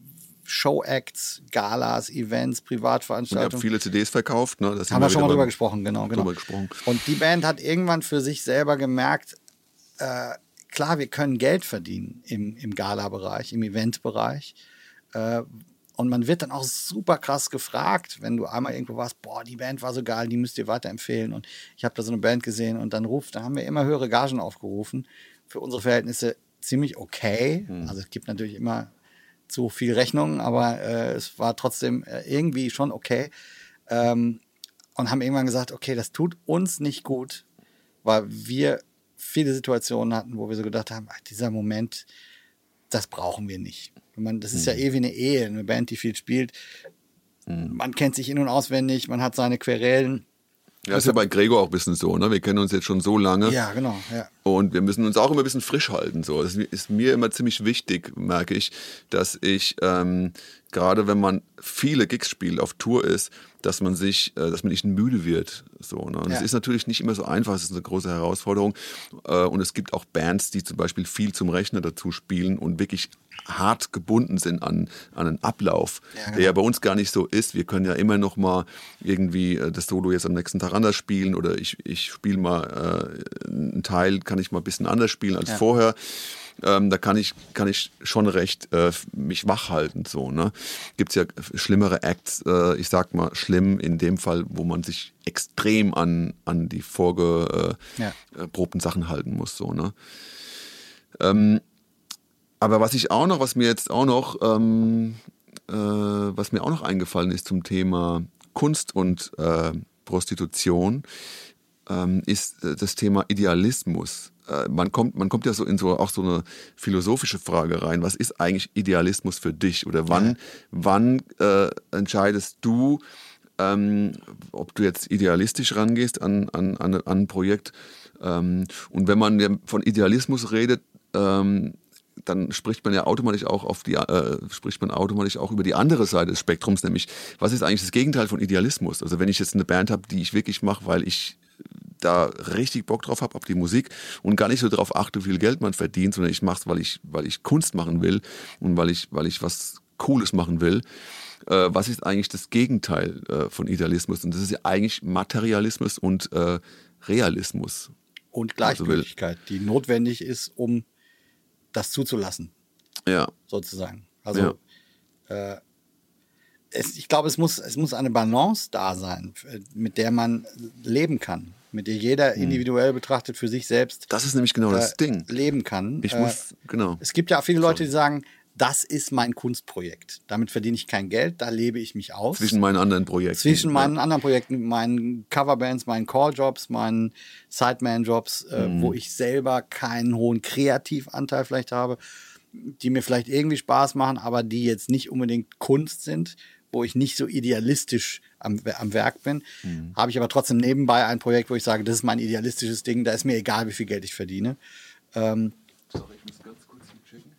Showacts, Galas, Events, Privatveranstaltungen. Und ihr habt viele C Ds verkauft, ne? Das haben wir schon mal drüber gesprochen, genau, genau. Drüber gesprochen. Und die Band hat irgendwann für sich selber gemerkt, äh, klar, wir können Geld verdienen im, im Gala-Bereich, im Event-Bereich. Äh, und man wird dann auch super krass gefragt, wenn du einmal irgendwo warst, boah, die Band war so geil, die müsst ihr weiterempfehlen. Und ich habe da so eine Band gesehen und dann ruft, da haben wir immer höhere Gagen aufgerufen. Für unsere Verhältnisse ziemlich okay. Mhm. Also es gibt natürlich immer zu viel Rechnung, aber äh, es war trotzdem äh, irgendwie schon okay. Ähm, und haben irgendwann gesagt, okay, das tut uns nicht gut, weil wir viele Situationen hatten, wo wir so gedacht haben, ach, dieser Moment, das brauchen wir nicht. Man, das ist mhm. ja eh wie eine Ehe, eine Band, die viel spielt. Mhm. Man kennt sich in- und auswendig, man hat seine Querelen. Ja, ist ja bei Gregor auch ein bisschen so, ne? Wir kennen uns jetzt schon so lange. Ja, genau. Ja. Und wir müssen uns auch immer ein bisschen frisch halten. So. Das ist mir immer ziemlich wichtig, merke ich, dass ich, ähm, gerade wenn man viele Gigs spielt, auf Tour ist, dass man sich, äh, dass man nicht müde wird. So, ne? Und es ja. ist natürlich nicht immer so einfach, es ist eine große Herausforderung. Äh, und es gibt auch Bands, die zum Beispiel viel zum Rechner dazu spielen und wirklich hart gebunden sind an, an einen Ablauf, ja, genau. der ja bei uns gar nicht so ist. Wir können ja immer noch mal irgendwie äh, das Solo jetzt am nächsten Tag anders spielen oder ich, ich spiele mal äh, einen Teil, kann ich mal ein bisschen anders spielen als ja. vorher. Ähm, da kann ich, kann ich schon recht äh, mich wach halten. So, ne? Gibt es ja schlimmere Acts, äh, ich sag mal schlimm in dem Fall, wo man sich extrem an, an die vorgeprobten äh, ja. Sachen halten muss. So, ne? Ähm, aber was ich auch noch, was mir jetzt auch noch, ähm, äh, was mir auch noch eingefallen ist zum Thema Kunst und äh, Prostitution, ähm, ist äh, das Thema Idealismus. Äh, man kommt, man kommt ja so in so auch so eine philosophische Frage rein. Was ist eigentlich Idealismus für dich? Oder wann, ja. wann äh, entscheidest du, ähm, ob du jetzt idealistisch rangehst an, an, an, an ein Projekt? Ähm, und wenn man von Idealismus redet, ähm, dann spricht man ja automatisch auch auf die, äh, spricht man automatisch auch über die andere Seite des Spektrums, nämlich was ist eigentlich das Gegenteil von Idealismus? Also wenn ich jetzt eine Band habe, die ich wirklich mache, weil ich da richtig Bock drauf habe, auf die Musik und gar nicht so darauf achte, wie viel Geld man verdient, sondern ich mache es, weil ich, weil ich Kunst machen will und weil ich, weil ich was Cooles machen will, äh, was ist eigentlich das Gegenteil äh, von Idealismus? Und das ist ja eigentlich Materialismus und äh, Realismus. Und Gleichgültigkeit, die notwendig ist, um das zuzulassen. Ja. Sozusagen. Also ja. äh, es, ich glaube, es muss, es muss eine Balance da sein, mit der man leben kann. Mit der jeder individuell betrachtet für sich selbst das ist nämlich genau äh, das Ding. leben kann. Ich äh, muss, genau. Es gibt ja auch viele Leute, die sagen, das ist mein Kunstprojekt. Damit verdiene ich kein Geld, da lebe ich mich aus. Zwischen meinen anderen Projekten. Zwischen meinen ja. anderen Projekten, meinen Coverbands, meinen Calljobs, meinen Sideman-Jobs, äh, mhm. wo ich selber keinen hohen Kreativanteil vielleicht habe, die mir vielleicht irgendwie Spaß machen, aber die jetzt nicht unbedingt Kunst sind, wo ich nicht so idealistisch am, am Werk bin. Mhm. Habe ich aber trotzdem nebenbei ein Projekt, wo ich sage, das ist mein idealistisches Ding, da ist mir egal, wie viel Geld ich verdiene. Ähm, Sorry, ich muss ganz kurz checken.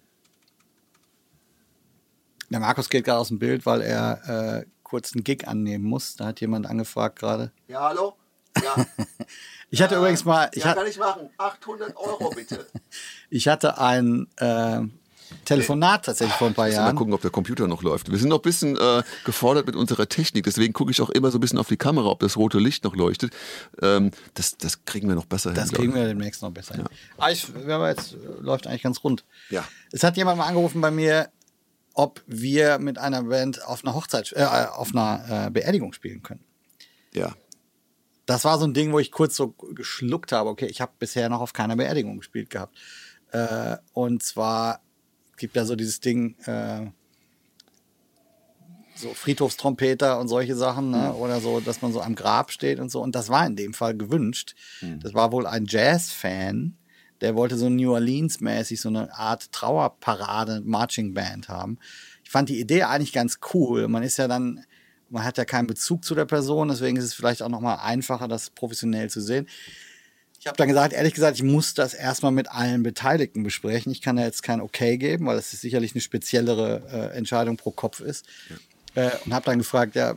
Der Markus geht gerade aus dem Bild, weil er äh, kurz einen Gig annehmen muss. Da hat jemand angefragt gerade. Ja, hallo? Ja. Ich hatte äh, übrigens mal... Ich ja, hat, kann ich machen. achthundert Euro bitte. Ich hatte ein äh, Telefonat tatsächlich vor ein paar Jahren. Mal gucken, ob der Computer noch läuft. Wir sind noch ein bisschen äh, gefordert mit unserer Technik. Deswegen gucke ich auch immer so ein bisschen auf die Kamera, ob das rote Licht noch leuchtet. Ähm, das, das kriegen wir noch besser das hin. Das kriegen wir demnächst noch besser hin. Ja. Aber ich, aber jetzt läuft eigentlich ganz rund. Ja. Es hat jemand mal angerufen bei mir, ob wir mit einer Band auf einer Hochzeit, äh, auf einer äh, Beerdigung spielen können. Ja. Das war so ein Ding, wo ich kurz so geschluckt habe. Okay, ich habe bisher noch auf keiner Beerdigung gespielt gehabt. Äh, und zwar gibt ja so dieses Ding, äh, so Friedhofstrompeter und solche Sachen, ne? Mhm. Oder so, dass man so am Grab steht und so. Und das war in dem Fall gewünscht. Mhm. Das war wohl ein Jazz-Fan, der wollte so New Orleans-mäßig so eine Art Trauerparade, Marching Band haben. Ich fand die Idee eigentlich ganz cool. Man ist ja dann, man hat ja keinen Bezug zu der Person, deswegen ist es vielleicht auch nochmal einfacher, das professionell zu sehen. Ich habe dann gesagt, ehrlich gesagt, ich muss das erstmal mit allen Beteiligten besprechen. Ich kann da jetzt kein Okay geben, weil das sicherlich eine speziellere äh, Entscheidung pro Kopf ist. Ja. Äh, und habe dann gefragt, ja,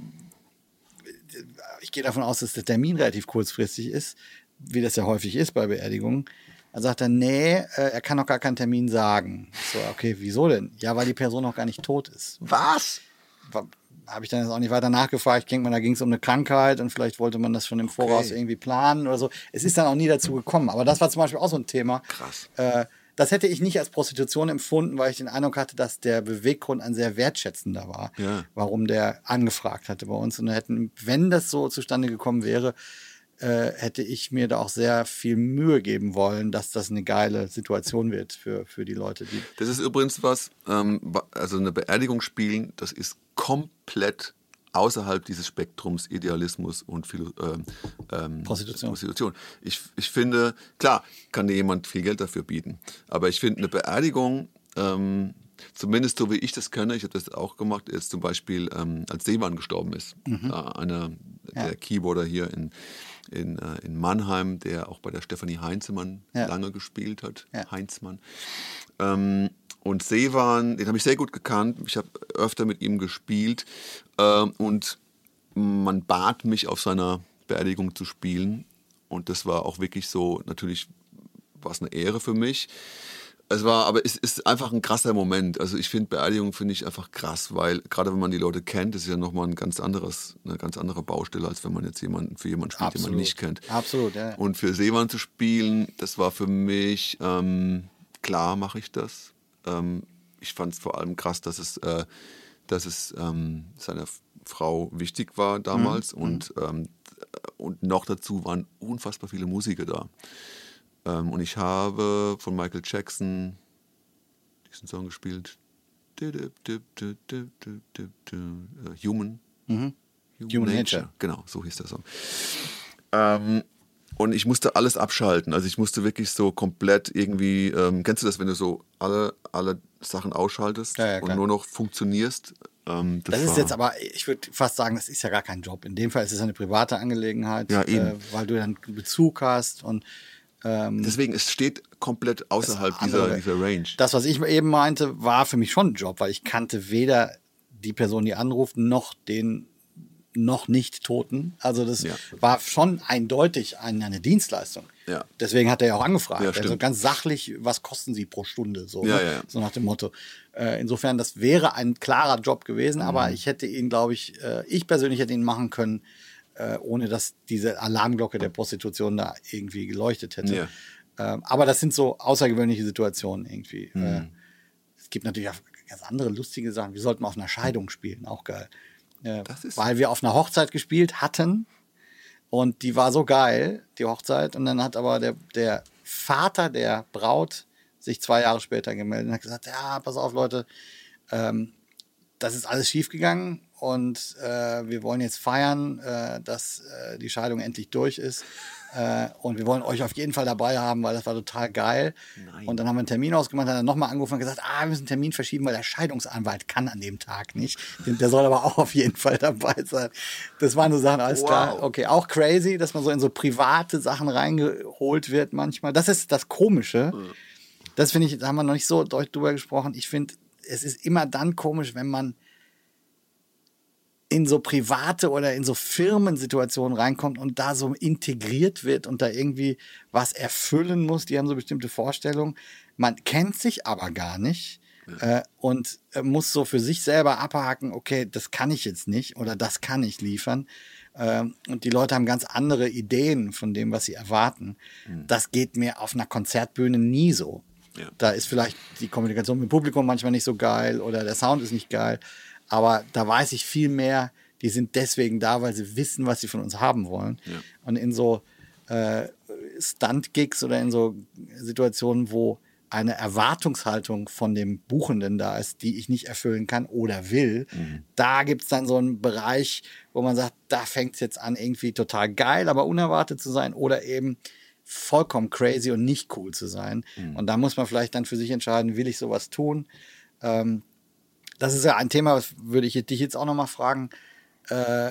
ich gehe davon aus, dass der Termin relativ kurzfristig ist, wie das ja häufig ist bei Beerdigungen. Dann sagt er, nee, äh, er kann noch gar keinen Termin sagen. So, okay, wieso denn? Ja, weil die Person noch gar nicht tot ist. Was? Habe ich dann jetzt auch nicht weiter nachgefragt. Ich denke mal, da ging es um eine Krankheit und vielleicht wollte man das schon im Voraus okay. irgendwie planen oder so. Es ist dann auch nie dazu gekommen. Aber das war zum Beispiel auch so ein Thema. Krass. Äh, das hätte ich nicht als Prostitution empfunden, weil ich den Eindruck hatte, dass der Beweggrund ein sehr wertschätzender war, ja. warum der angefragt hatte bei uns. Und hätten, wenn das so zustande gekommen wäre, äh, hätte ich mir da auch sehr viel Mühe geben wollen, dass das eine geile Situation wird für, für die Leute. Die das ist übrigens was, ähm, also eine Beerdigung spielen, das ist komplett außerhalb dieses Spektrums Idealismus und Philo, ähm, ähm, Prostitution. Prostitution. Ich, ich finde, klar, kann dir jemand viel Geld dafür bieten, aber ich finde eine Beerdigung, ähm, zumindest so wie ich das kenne, ich habe das auch gemacht, jetzt zum Beispiel, ähm, als Seemann gestorben ist, mhm. äh, einer der ja. Keyboarder hier in In, äh, in Mannheim, der auch bei der Stefanie Heinzmann ja. lange gespielt hat. Ja. Heinzmann. Ähm, und Seewan, den habe ich sehr gut gekannt. Ich habe öfter mit ihm gespielt. Ähm, und man bat mich, auf seiner Beerdigung zu spielen. Und das war auch wirklich so, natürlich war es eine Ehre für mich. Es war, aber es ist einfach ein krasser Moment. Also ich finde Beerdigung finde ich einfach krass, weil gerade wenn man die Leute kennt, ist ja nochmal ein ganz anderes, eine ganz andere Baustelle, als wenn man jetzt jemanden für jemanden spielt, Absolut. den man nicht kennt. Absolut, ja. Und für Seemann zu spielen, das war für mich, ähm, klar mache ich das. Ähm, ich fand es vor allem krass, dass es, äh, dass es ähm, seiner Frau wichtig war damals mhm. und, ähm, und noch dazu waren unfassbar viele Musiker da. Und ich habe von Michael Jackson diesen Song gespielt. Human. Mhm. Human, Human Nature. Nature. Genau, so hieß der Song. Ähm, und ich musste alles abschalten. Also ich musste wirklich so komplett irgendwie, ähm, kennst du das, wenn du so alle, alle Sachen ausschaltest ja, ja, und nur noch funktionierst? Ähm, das das ist war, jetzt aber, ich würde fast sagen, das ist ja gar kein Job. In dem Fall ist es eine private Angelegenheit, ja, eben. Äh, weil du dann Bezug hast und deswegen, es steht komplett außerhalb dieser, dieser Range. Das, was ich eben meinte, war für mich schon ein Job, weil ich kannte weder die Person, die anruft, noch den, noch nicht Toten. Also das Ja. war schon eindeutig eine, eine Dienstleistung. Ja. Deswegen hat er ja auch angefragt. Ja, also stimmt. ganz sachlich, was kosten Sie pro Stunde? So, Ja, ne? ja, ja. So nach dem Motto. Äh, insofern, das wäre ein klarer Job gewesen, Mhm. aber ich hätte ihn, glaube ich, äh, ich persönlich hätte ihn machen können, äh, ohne dass diese Alarmglocke der Prostitution da irgendwie geleuchtet hätte. Ja. Ähm, aber das sind so außergewöhnliche Situationen irgendwie. Mhm. Äh, es gibt natürlich auch ganz andere lustige Sachen. Wir sollten mal auf einer Scheidung spielen, auch geil. Äh, Das ist- weil wir auf einer Hochzeit gespielt hatten und die war so geil, die Hochzeit. Und dann hat aber der, der Vater der Braut sich zwei Jahre später gemeldet und hat gesagt, ja, pass auf Leute, ähm, das ist alles schiefgegangen und äh, wir wollen jetzt feiern, äh, dass äh, die Scheidung endlich durch ist. Äh, und wir wollen euch auf jeden Fall dabei haben, weil das war total geil. Nein. Und dann haben wir einen Termin ausgemacht, hat dann nochmal angerufen und gesagt, ah, wir müssen einen Termin verschieben, weil der Scheidungsanwalt kann an dem Tag nicht. Der soll aber auch auf jeden Fall dabei sein. Das waren so Sachen, alles Wow. klar. Okay, auch crazy, dass man so in so private Sachen reingeholt wird manchmal. Das ist das Komische. Das finde ich, da haben wir noch nicht so deutlich drüber gesprochen. Ich finde, es ist immer dann komisch, wenn man in so private oder in so Firmensituationen reinkommt und da so integriert wird und da irgendwie was erfüllen muss. Die haben so bestimmte Vorstellungen. Man kennt sich aber gar nicht äh, und äh, muss so für sich selber abhaken, okay, das kann ich jetzt nicht oder das kann ich liefern. Ähm, und die Leute haben ganz andere Ideen von dem, was sie erwarten. Das geht mir auf einer Konzertbühne nie so. Ja. Da ist vielleicht die Kommunikation mit dem Publikum manchmal nicht so geil oder der Sound ist nicht geil. Aber da weiß ich viel mehr, die sind deswegen da, weil sie wissen, was sie von uns haben wollen. Ja. Und in so äh, Stunt-Gigs oder in so Situationen, wo eine Erwartungshaltung von dem Buchenden da ist, die ich nicht erfüllen kann oder will, Mhm. da gibt es dann so einen Bereich, wo man sagt, da fängt es jetzt an, irgendwie total geil, aber unerwartet zu sein oder eben vollkommen crazy und nicht cool zu sein. Mhm. Und da muss man vielleicht dann für sich entscheiden, will ich sowas tun? Ähm, das ist ja ein Thema, das würde ich dich jetzt auch nochmal fragen. Äh,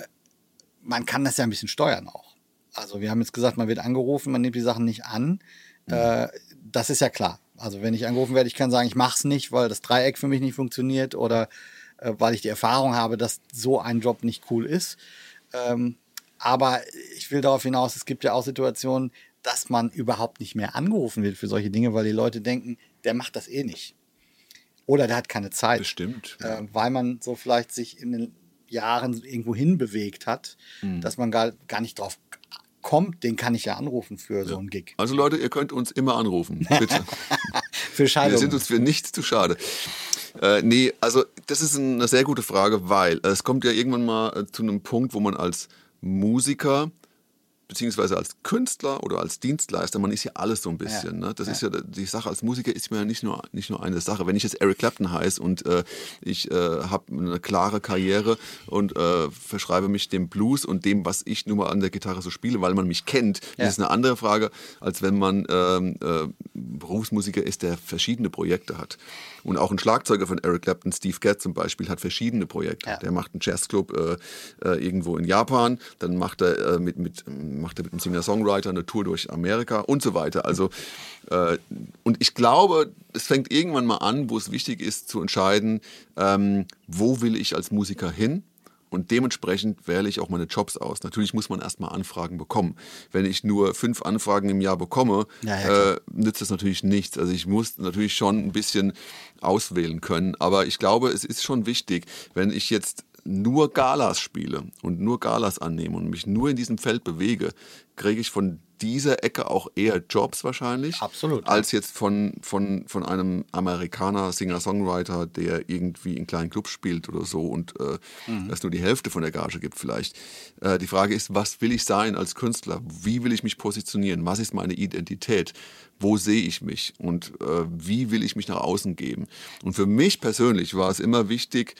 man kann das ja ein bisschen steuern auch. Also wir haben jetzt gesagt, man wird angerufen, man nimmt die Sachen nicht an. Mhm. Äh, das ist ja klar. Also wenn ich angerufen werde, ich kann sagen, ich mache es nicht, weil das Dreieck für mich nicht funktioniert oder äh, weil ich die Erfahrung habe, dass so ein Job nicht cool ist. Ähm, aber ich will darauf hinaus, es gibt ja auch Situationen, dass man überhaupt nicht mehr angerufen wird für solche Dinge, weil die Leute denken, der macht das eh nicht. Oder der hat keine Zeit. Bestimmt. Äh, weil man so vielleicht sich in den Jahren irgendwo hinbewegt hat, Mhm. dass man gar, gar nicht drauf kommt, den kann ich ja anrufen für so einen Gig. Also Leute, ihr könnt uns immer anrufen, bitte. Für Wir Scheidung. sind uns für nichts zu schade. Äh, nee, also das ist eine sehr gute Frage, weil äh, es kommt ja irgendwann mal äh, zu einem Punkt, wo man als Musiker beziehungsweise als Künstler oder als Dienstleister, man ist ja alles so ein bisschen. Ja. Ne? Das Ja. ist ja die Sache. Als Musiker ist mir ja nicht nur nicht nur eine Sache. Wenn ich jetzt Eric Clapton heiße und äh, ich äh, habe eine klare Karriere und äh, verschreibe mich dem Blues und dem, was ich nun mal an der Gitarre so spiele, weil man mich kennt, Ja. das ist eine andere Frage, als wenn man ähm, äh, Berufsmusiker ist, der verschiedene Projekte hat. Und auch ein Schlagzeuger von Eric Clapton, Steve Gadd zum Beispiel, hat verschiedene Projekte. Ja. Der macht einen Jazzclub äh, äh, irgendwo in Japan, dann macht er, äh, mit, mit, macht er mit einem Singer-Songwriter eine Tour durch Amerika und so weiter. Also, äh, und ich glaube, es fängt irgendwann mal an, wo es wichtig ist zu entscheiden, ähm, wo will ich als Musiker hin? Und dementsprechend wähle ich auch meine Jobs aus. Natürlich muss man erstmal Anfragen bekommen. Wenn ich nur fünf Anfragen im Jahr bekomme, Ja, ja, äh, nützt das natürlich nichts. Also ich muss natürlich schon ein bisschen auswählen können. Aber ich glaube, es ist schon wichtig, wenn ich jetzt nur Galas spiele und nur Galas annehme und mich nur in diesem Feld bewege, kriege ich von dieser Ecke auch eher Jobs wahrscheinlich. Absolut, ja. Als jetzt von, von, von einem Amerikaner, Singer-Songwriter, der irgendwie in kleinen Clubs spielt oder so und äh, Mhm. es nur die Hälfte von der Gage gibt vielleicht. Äh, die Frage ist, was will ich sein als Künstler? Wie will ich mich positionieren? Was ist meine Identität? Wo sehe ich mich? Und äh, wie will ich mich nach außen geben? Und für mich persönlich war es immer wichtig,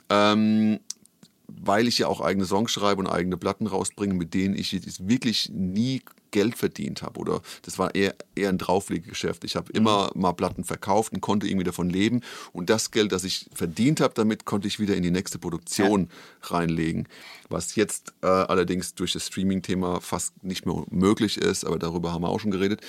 ähm, weil ich ja auch eigene Songs schreibe und eigene Platten rausbringe, mit denen ich jetzt wirklich nie Geld verdient habe. Oder das war eher, eher ein Drauflegegeschäft. Ich habe immer mal Platten verkauft und konnte irgendwie davon leben. Und das Geld, das ich verdient habe, damit konnte ich wieder in die nächste Produktion reinlegen. Was jetzt äh, allerdings durch das Streaming-Thema fast nicht mehr möglich ist, aber darüber haben wir auch schon geredet.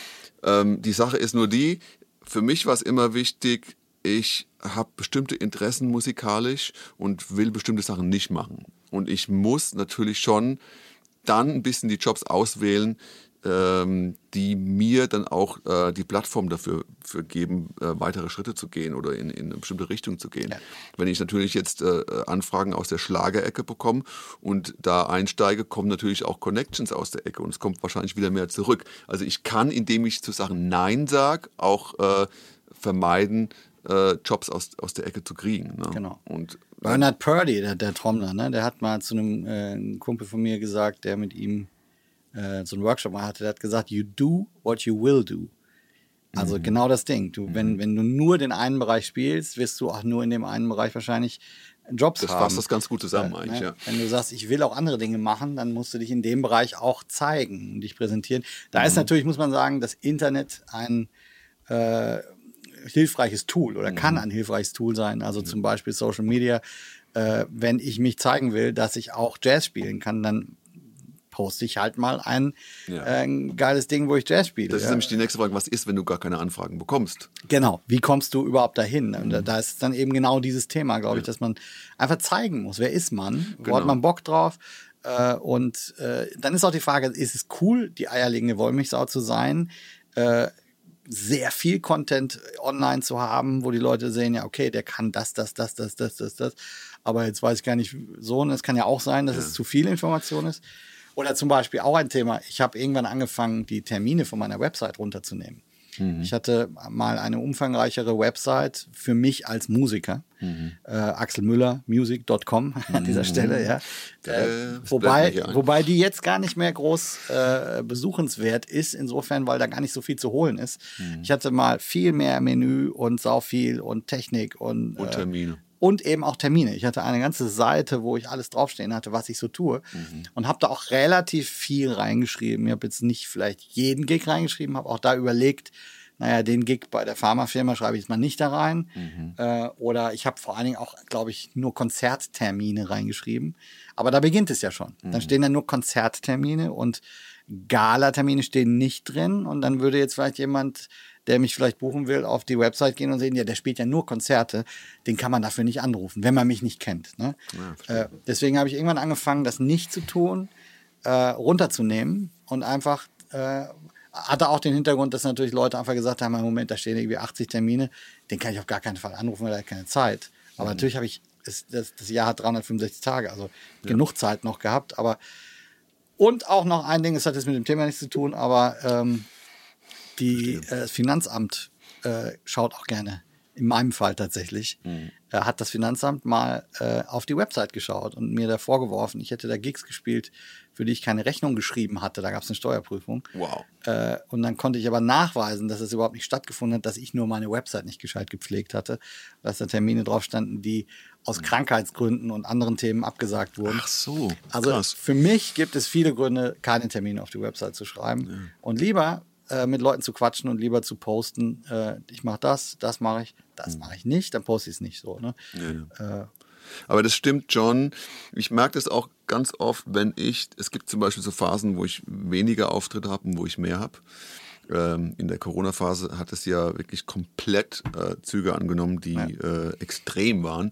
Ähm, die Sache ist nur die, für mich war es immer wichtig, ich habe bestimmte Interessen musikalisch und will bestimmte Sachen nicht machen. Und ich muss natürlich schon dann ein bisschen die Jobs auswählen, ähm, die mir dann auch äh, die Plattform dafür für geben, äh, weitere Schritte zu gehen oder in, in eine bestimmte Richtung zu gehen. Ja. Wenn ich natürlich jetzt äh, Anfragen aus der Schlagerecke bekomme und da einsteige, kommen natürlich auch Connections aus der Ecke und es kommt wahrscheinlich wieder mehr zurück. Also ich kann, indem ich zu Sachen Nein sage, auch äh, vermeiden, äh, Jobs aus, aus der Ecke zu kriegen. Ne? Genau. Und Bernard Purdy, der, der Trommler, ne, der hat mal zu einem äh, Kumpel von mir gesagt, der mit ihm äh, so einen Workshop mal hatte, der hat gesagt, you do what you will do. Also mhm. genau das Ding. Du, mhm. wenn, wenn du nur den einen Bereich spielst, wirst du auch nur in dem einen Bereich wahrscheinlich Jobs das haben. Das fasst das ganz gut zusammen äh, eigentlich, ne? ja. Wenn du sagst, ich will auch andere Dinge machen, dann musst du dich in dem Bereich auch zeigen und dich präsentieren. Da mhm. ist natürlich, muss man sagen, das Internet ein äh, hilfreiches Tool oder kann ein hilfreiches Tool sein. Also zum Beispiel Social Media. Äh, wenn ich mich zeigen will, dass ich auch Jazz spielen kann, dann poste ich halt mal ein, ja. äh, ein geiles Ding, wo ich Jazz spiele. Das ist ja. nämlich die nächste Frage, was ist, wenn du gar keine Anfragen bekommst? Genau, wie kommst du überhaupt dahin? Mhm. Und da, da ist dann eben genau dieses Thema, glaube ich, ja. dass man einfach zeigen muss, wer ist man, wo genau. hat man Bock drauf? Äh, und äh, dann ist auch die Frage, ist es cool, die eierlegende Wollmilchsau zu sein? Äh, sehr viel Content online zu haben, wo die Leute sehen, ja, okay, der kann das, das, das, das, das, das, das. Aber jetzt weiß ich gar nicht so. Und es kann ja auch sein, dass ja. es zu viel Information ist. Oder zum Beispiel auch ein Thema, ich habe irgendwann angefangen, die Termine von meiner Website runterzunehmen. Mhm. Ich hatte mal eine umfangreichere Website für mich als Musiker. Mhm. Äh, Axel Müller Music Punkt com an dieser mhm. Stelle. Ja. Äh, wobei, wobei die jetzt gar nicht mehr groß äh, besuchenswert ist, insofern, weil da gar nicht so viel zu holen ist. Mhm. Ich hatte mal viel mehr Menü und sau viel und Technik und, und Termine. Äh, Und eben auch Termine. Ich hatte eine ganze Seite, wo ich alles draufstehen hatte, was ich so tue. Mhm. Und habe da auch relativ viel reingeschrieben. Ich habe jetzt nicht vielleicht jeden Gig reingeschrieben, habe auch da überlegt, naja, den Gig bei der Pharmafirma schreibe ich jetzt mal nicht da rein. Mhm. Äh, oder ich habe vor allen Dingen auch, glaube ich, nur Konzerttermine reingeschrieben. Aber da beginnt es ja schon. Mhm. Dann stehen da nur Konzerttermine und Gala-Termine stehen nicht drin. Und dann würde jetzt vielleicht jemand, der mich vielleicht buchen will, auf die Website gehen und sehen, ja, der spielt ja nur Konzerte, den kann man dafür nicht anrufen, wenn man mich nicht kennt. Ne? Ja, äh, deswegen habe ich irgendwann angefangen, das nicht zu tun, äh, runterzunehmen und einfach, äh, hatte auch den Hintergrund, dass natürlich Leute einfach gesagt haben, im Moment, da stehen irgendwie achtzig Termine, den kann ich auf gar keinen Fall anrufen, weil er hat keine Zeit. Aber mhm. natürlich habe ich, das, das, das Jahr hat dreihundertfünfundsechzig Tage, also ja. genug Zeit noch gehabt, aber und auch noch ein Ding, das hat jetzt mit dem Thema nichts zu tun, aber ähm, Die, äh, das Finanzamt äh, schaut auch gerne, in meinem Fall tatsächlich, mhm. äh, hat das Finanzamt mal äh, auf die Website geschaut und mir da vorgeworfen, ich hätte da Gigs gespielt, für die ich keine Rechnung geschrieben hatte. Da gab es eine Steuerprüfung. Wow. Äh, und dann konnte ich aber nachweisen, dass es überhaupt nicht stattgefunden hat, dass ich nur meine Website nicht gescheit gepflegt hatte, dass da Termine drauf standen, die aus Krankheitsgründen und anderen Themen abgesagt wurden. Ach so, also krass. Für mich gibt es viele Gründe, keine Termine auf die Website zu schreiben. Ja. Und lieber mit Leuten zu quatschen und lieber zu posten, äh, ich mache das, das mache ich, das mache ich nicht, dann poste ich es nicht so. Ne? Ja, ja. Äh, Aber das stimmt, John. Ich merke das auch ganz oft, wenn ich, es gibt zum Beispiel so Phasen, wo ich weniger Auftritte habe und wo ich mehr habe. Ähm, in der Corona-Phase hat es ja wirklich komplett äh, Züge angenommen, die ja. äh, extrem waren.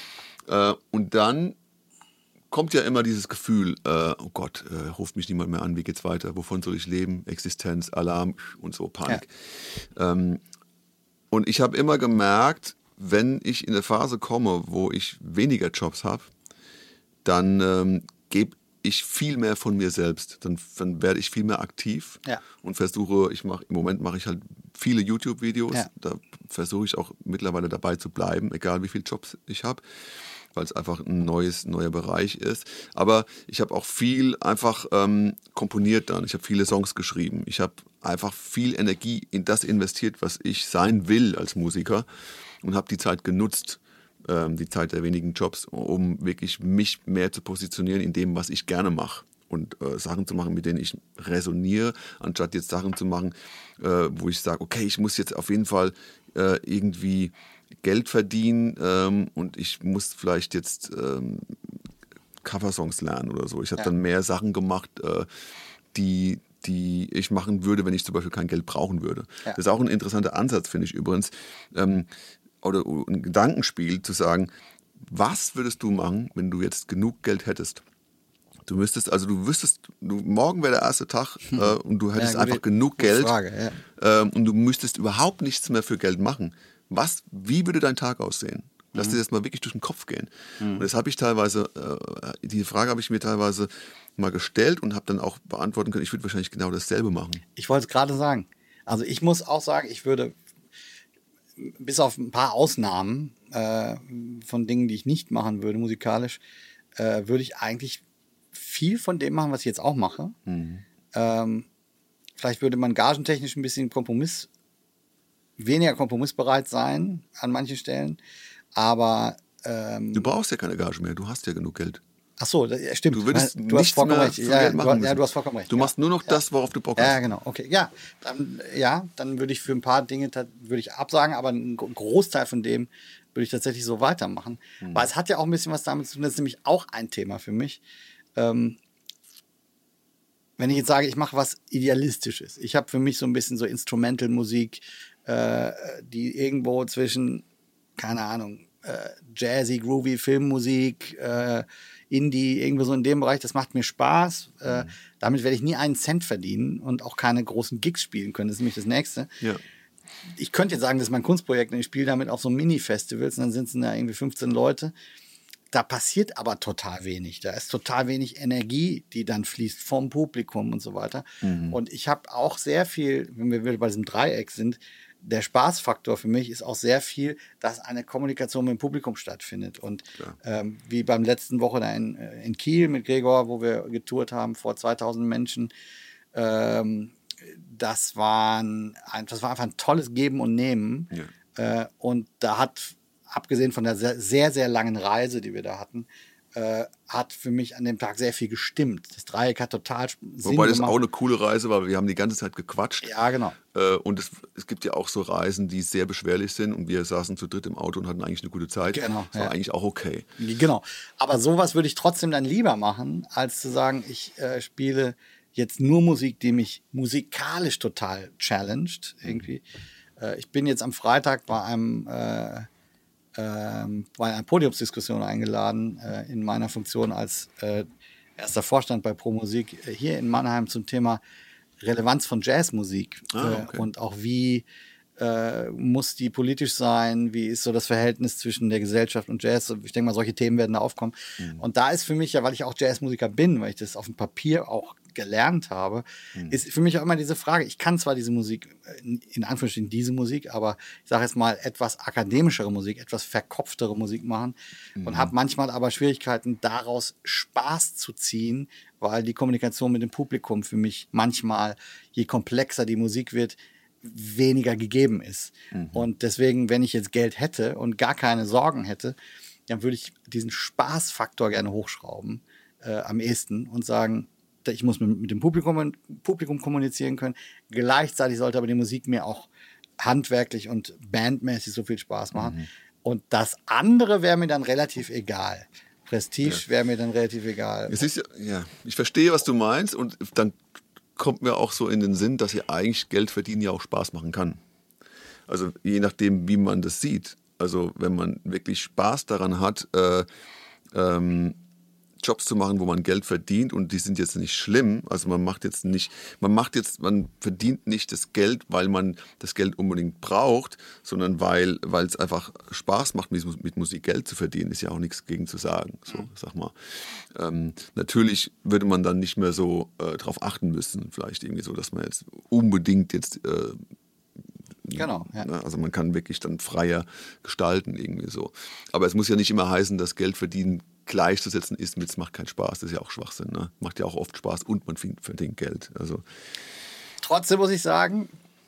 Äh, und dann kommt ja immer dieses Gefühl, äh, oh Gott, äh, ruft mich niemand mehr an, wie geht's weiter, wovon soll ich leben, Existenz, Alarm und so, Panik. Ja. Ähm, und ich habe immer gemerkt, wenn ich in eine Phase komme, wo ich weniger Jobs habe, dann ähm, gebe ich viel mehr von mir selbst. Dann, dann werde ich viel mehr aktiv ja. und versuche, ich mache, im Moment mache ich halt viele YouTube-Videos, ja. da versuche ich auch mittlerweile dabei zu bleiben, egal wie viele Jobs ich habe, weil es einfach ein neues, neuer Bereich ist. Aber ich habe auch viel einfach ähm, komponiert dann. Ich habe viele Songs geschrieben. Ich habe einfach viel Energie in das investiert, was ich sein will als Musiker und habe die Zeit genutzt, ähm, die Zeit der wenigen Jobs, um wirklich mich mehr zu positionieren in dem, was ich gerne mache. Und äh, Sachen zu machen, mit denen ich resoniere, anstatt jetzt Sachen zu machen, äh, wo ich sage, okay, ich muss jetzt auf jeden Fall äh, irgendwie Geld verdienen ähm, und ich muss vielleicht jetzt ähm, Coversongs lernen oder so. Ich habe ja. dann mehr Sachen gemacht, äh, die, die ich machen würde, wenn ich zum Beispiel kein Geld brauchen würde. Ja. Das ist auch ein interessanter Ansatz, finde ich übrigens. Ähm, oder ein Gedankenspiel zu sagen, Was würdest du machen, wenn du jetzt genug Geld hättest? Du müsstest, also du wüsstest, du, morgen wäre der erste Tag äh, und du hättest Ja, gute- einfach genug gute Geld Frage, ja. ähm, und du müsstest überhaupt nichts mehr für Geld machen. Was, wie würde dein Tag aussehen? Lass dir das mal wirklich durch den Kopf gehen. Und das habe ich teilweise, äh, die Frage habe ich mir teilweise mal gestellt und habe dann auch beantworten können, ich würde wahrscheinlich genau dasselbe machen. Ich wollte es gerade sagen. Also ich muss auch sagen, ich würde bis auf ein paar Ausnahmen äh, von Dingen, die ich nicht machen würde musikalisch, äh, würde ich eigentlich viel von dem machen, was ich jetzt auch mache. Mhm. Ähm, vielleicht würde man gagentechnisch ein bisschen Kompromiss, weniger kompromissbereit sein an manchen Stellen, aber ähm, Du brauchst ja keine Gage mehr, du hast ja genug Geld. ach so, das, ja, stimmt. Du würdest du hast nichts vollkommen mehr recht. für Ja, Geld du, machen ja, müssen. du hast vollkommen recht. Du ja. machst nur noch ja. das, worauf du Bock hast. Ja, genau. Okay, ja, dann, ja, dann würde ich für ein paar Dinge ta- würde ich absagen, aber einen Gro- Großteil von dem würde ich tatsächlich so weitermachen, Mhm. weil es hat ja auch ein bisschen was damit zu tun. Das ist nämlich auch ein Thema für mich. Ähm, wenn ich jetzt sage, ich mache was Idealistisches, ich habe für mich so ein bisschen so Instrumental-Musik, äh, die irgendwo zwischen, keine Ahnung, äh, Jazzy, Groovy, Filmmusik, äh, Indie, irgendwo so in dem Bereich, das macht mir Spaß. Äh, damit werde ich nie einen Cent verdienen und auch keine großen Gigs spielen können. Das ist nämlich das Nächste. Ja. Ich könnte jetzt sagen, das ist mein Kunstprojekt und ich spiele damit auf so Mini-Festivals und dann sind es da irgendwie fünfzehn Leute. Da passiert aber total wenig. Da ist total wenig Energie, die dann fließt vom Publikum und so weiter. Mhm. Und ich habe auch sehr viel, wenn wir wieder bei diesem Dreieck sind, der Spaßfaktor für mich ist auch sehr viel, dass eine Kommunikation mit dem Publikum stattfindet. Und Klar. ähm, wie beim letzten Woche da in, äh, in Kiel mit Gregor, wo wir getourt haben vor zweitausend Menschen, ähm, das, waren ein, das war einfach ein tolles Geben und Nehmen. Ja. Äh, und da hat, abgesehen von der sehr, sehr, sehr langen Reise, die wir da hatten, äh, hat für mich an dem Tag sehr viel gestimmt. Das Dreieck hat total Sinn Wobei das gemacht. auch eine coole Reise war, weil wir haben die ganze Zeit gequatscht. Ja, genau. Äh, und es, es gibt ja auch so Reisen, die sehr beschwerlich sind und wir saßen zu dritt im Auto und hatten eigentlich eine gute Zeit. Genau, Das war ja. eigentlich auch okay. Genau. Aber sowas würde ich trotzdem dann lieber machen, als zu sagen, ich äh, spiele jetzt nur Musik, die mich musikalisch total challenged. Irgendwie. Äh, ich bin jetzt am Freitag bei einem äh, ähm, bei einer Podiumsdiskussion eingeladen, äh, in meiner Funktion als äh, erster Vorstand bei Pro Musik äh, hier in Mannheim zum Thema Relevanz von Jazzmusik Ah, okay. äh, und auch wie äh, muss die politisch sein, wie ist so das Verhältnis zwischen der Gesellschaft und Jazz. Ich denke mal, solche Themen werden da aufkommen. Mhm. Und da ist für mich ja, weil ich auch Jazzmusiker bin, weil ich das auf dem Papier auch gelernt habe, Mhm. ist für mich auch immer diese Frage, ich kann zwar diese Musik, in, in Anführungsstrichen diese Musik, aber ich sage jetzt mal etwas akademischere Musik, etwas verkopftere Musik machen Mhm. und habe manchmal aber Schwierigkeiten, daraus Spaß zu ziehen, weil die Kommunikation mit dem Publikum für mich manchmal, je komplexer die Musik wird, weniger gegeben ist. Mhm. Und deswegen, wenn ich jetzt Geld hätte und gar keine Sorgen hätte, dann würde ich diesen Spaßfaktor gerne hochschrauben, äh, am ehesten und sagen, ich muss mit, mit dem Publikum, Publikum kommunizieren können. Gleichzeitig sollte aber die Musik mir auch handwerklich und bandmäßig so viel Spaß machen. Mhm. Und das andere wäre mir dann relativ egal. Prestige Ja. wäre mir dann relativ egal. Es ist ja, ja, ich verstehe, was du meinst und dann kommt mir auch so in den Sinn, dass ja eigentlich Geld verdienen ja auch Spaß machen kann. Also je nachdem, wie man das sieht. Also wenn man wirklich Spaß daran hat, äh, ähm, Jobs zu machen, wo man Geld verdient und die sind jetzt nicht schlimm. Also man macht jetzt nicht, man macht jetzt, man verdient nicht das Geld, weil man das Geld unbedingt braucht, sondern weil weil es einfach Spaß macht, mit, mit Musik Geld zu verdienen. Ist ja auch nichts gegen zu sagen. So, sag mal. Ähm, natürlich würde man dann nicht mehr so äh, drauf achten müssen, vielleicht irgendwie so, dass man jetzt unbedingt jetzt äh, Genau, ja. Ne? Also man kann wirklich dann freier gestalten irgendwie so. Aber es muss ja nicht immer heißen, dass Geld verdienen gleichzusetzen ist mit, es macht keinen Spaß. Das ist ja auch Schwachsinn. Ne? Macht ja auch oft Spaß und man verdient Geld. Also Trotzdem muss ich sagen,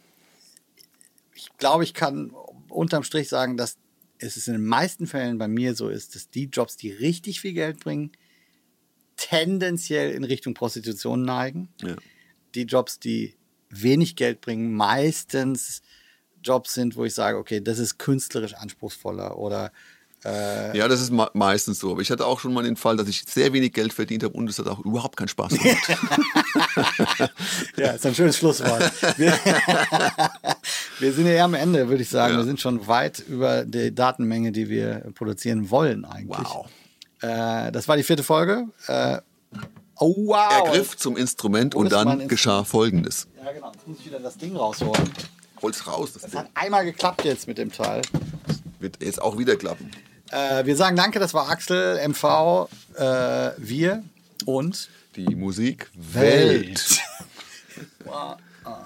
ich glaube, ich kann unterm Strich sagen, dass es in den meisten Fällen bei mir so ist, dass die Jobs, die richtig viel Geld bringen, tendenziell in Richtung Prostitution neigen. ja. Die Jobs, die wenig Geld bringen, meistens Jobs sind, wo ich sage, okay, das ist künstlerisch anspruchsvoller oder Äh, ja, das ist me- meistens so. Aber ich hatte auch schon mal den Fall, dass ich sehr wenig Geld verdient habe und es hat auch überhaupt keinen Spaß gemacht. Ja, ist ein schönes Schlusswort. Wir, wir sind ja eher am Ende, würde ich sagen. Ja. Wir sind schon weit über die Datenmenge, die wir produzieren wollen eigentlich. Wow. Äh, das war die vierte Folge. Äh, oh, wow. Er griff zum Instrument Wo und ist mein dann Instrument? geschah Folgendes. Ja, genau. Jetzt muss ich wieder das Ding rausholen. Hol's raus, das Das Ding. hat einmal geklappt jetzt mit dem Teil. Wird jetzt auch wieder klappen. Äh, wir sagen danke, das war Axel, M V, äh, wir und Die Musik Welt. Wow.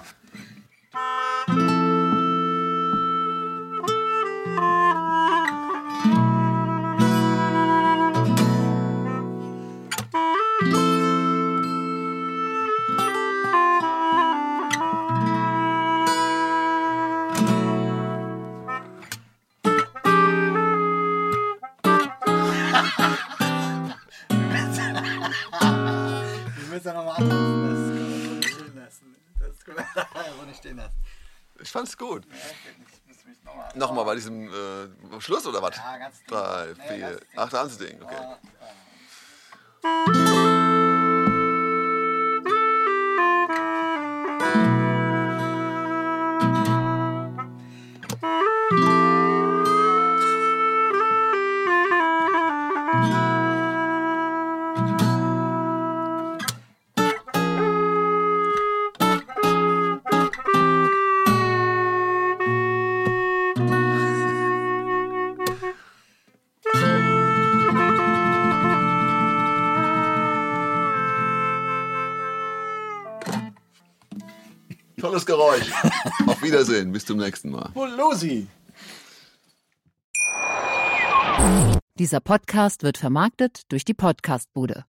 Ich will es ja nochmal ansetzen. Das können wir so nicht stehen lassen. Das können wir so nicht stehen lassen. Ich fand's gut. Ich muss mich nochmal. Nochmal bei diesem äh, Schluss oder was? Ja, ganz Ding. Drei, Nee, vier. ganz Ding. Ach, das ganze Ding, okay. Ja, ja. Tolles Geräusch. Auf Wiedersehen. Bis zum nächsten Mal. Lucy. Dieser Podcast wird vermarktet durch die Podcastbude.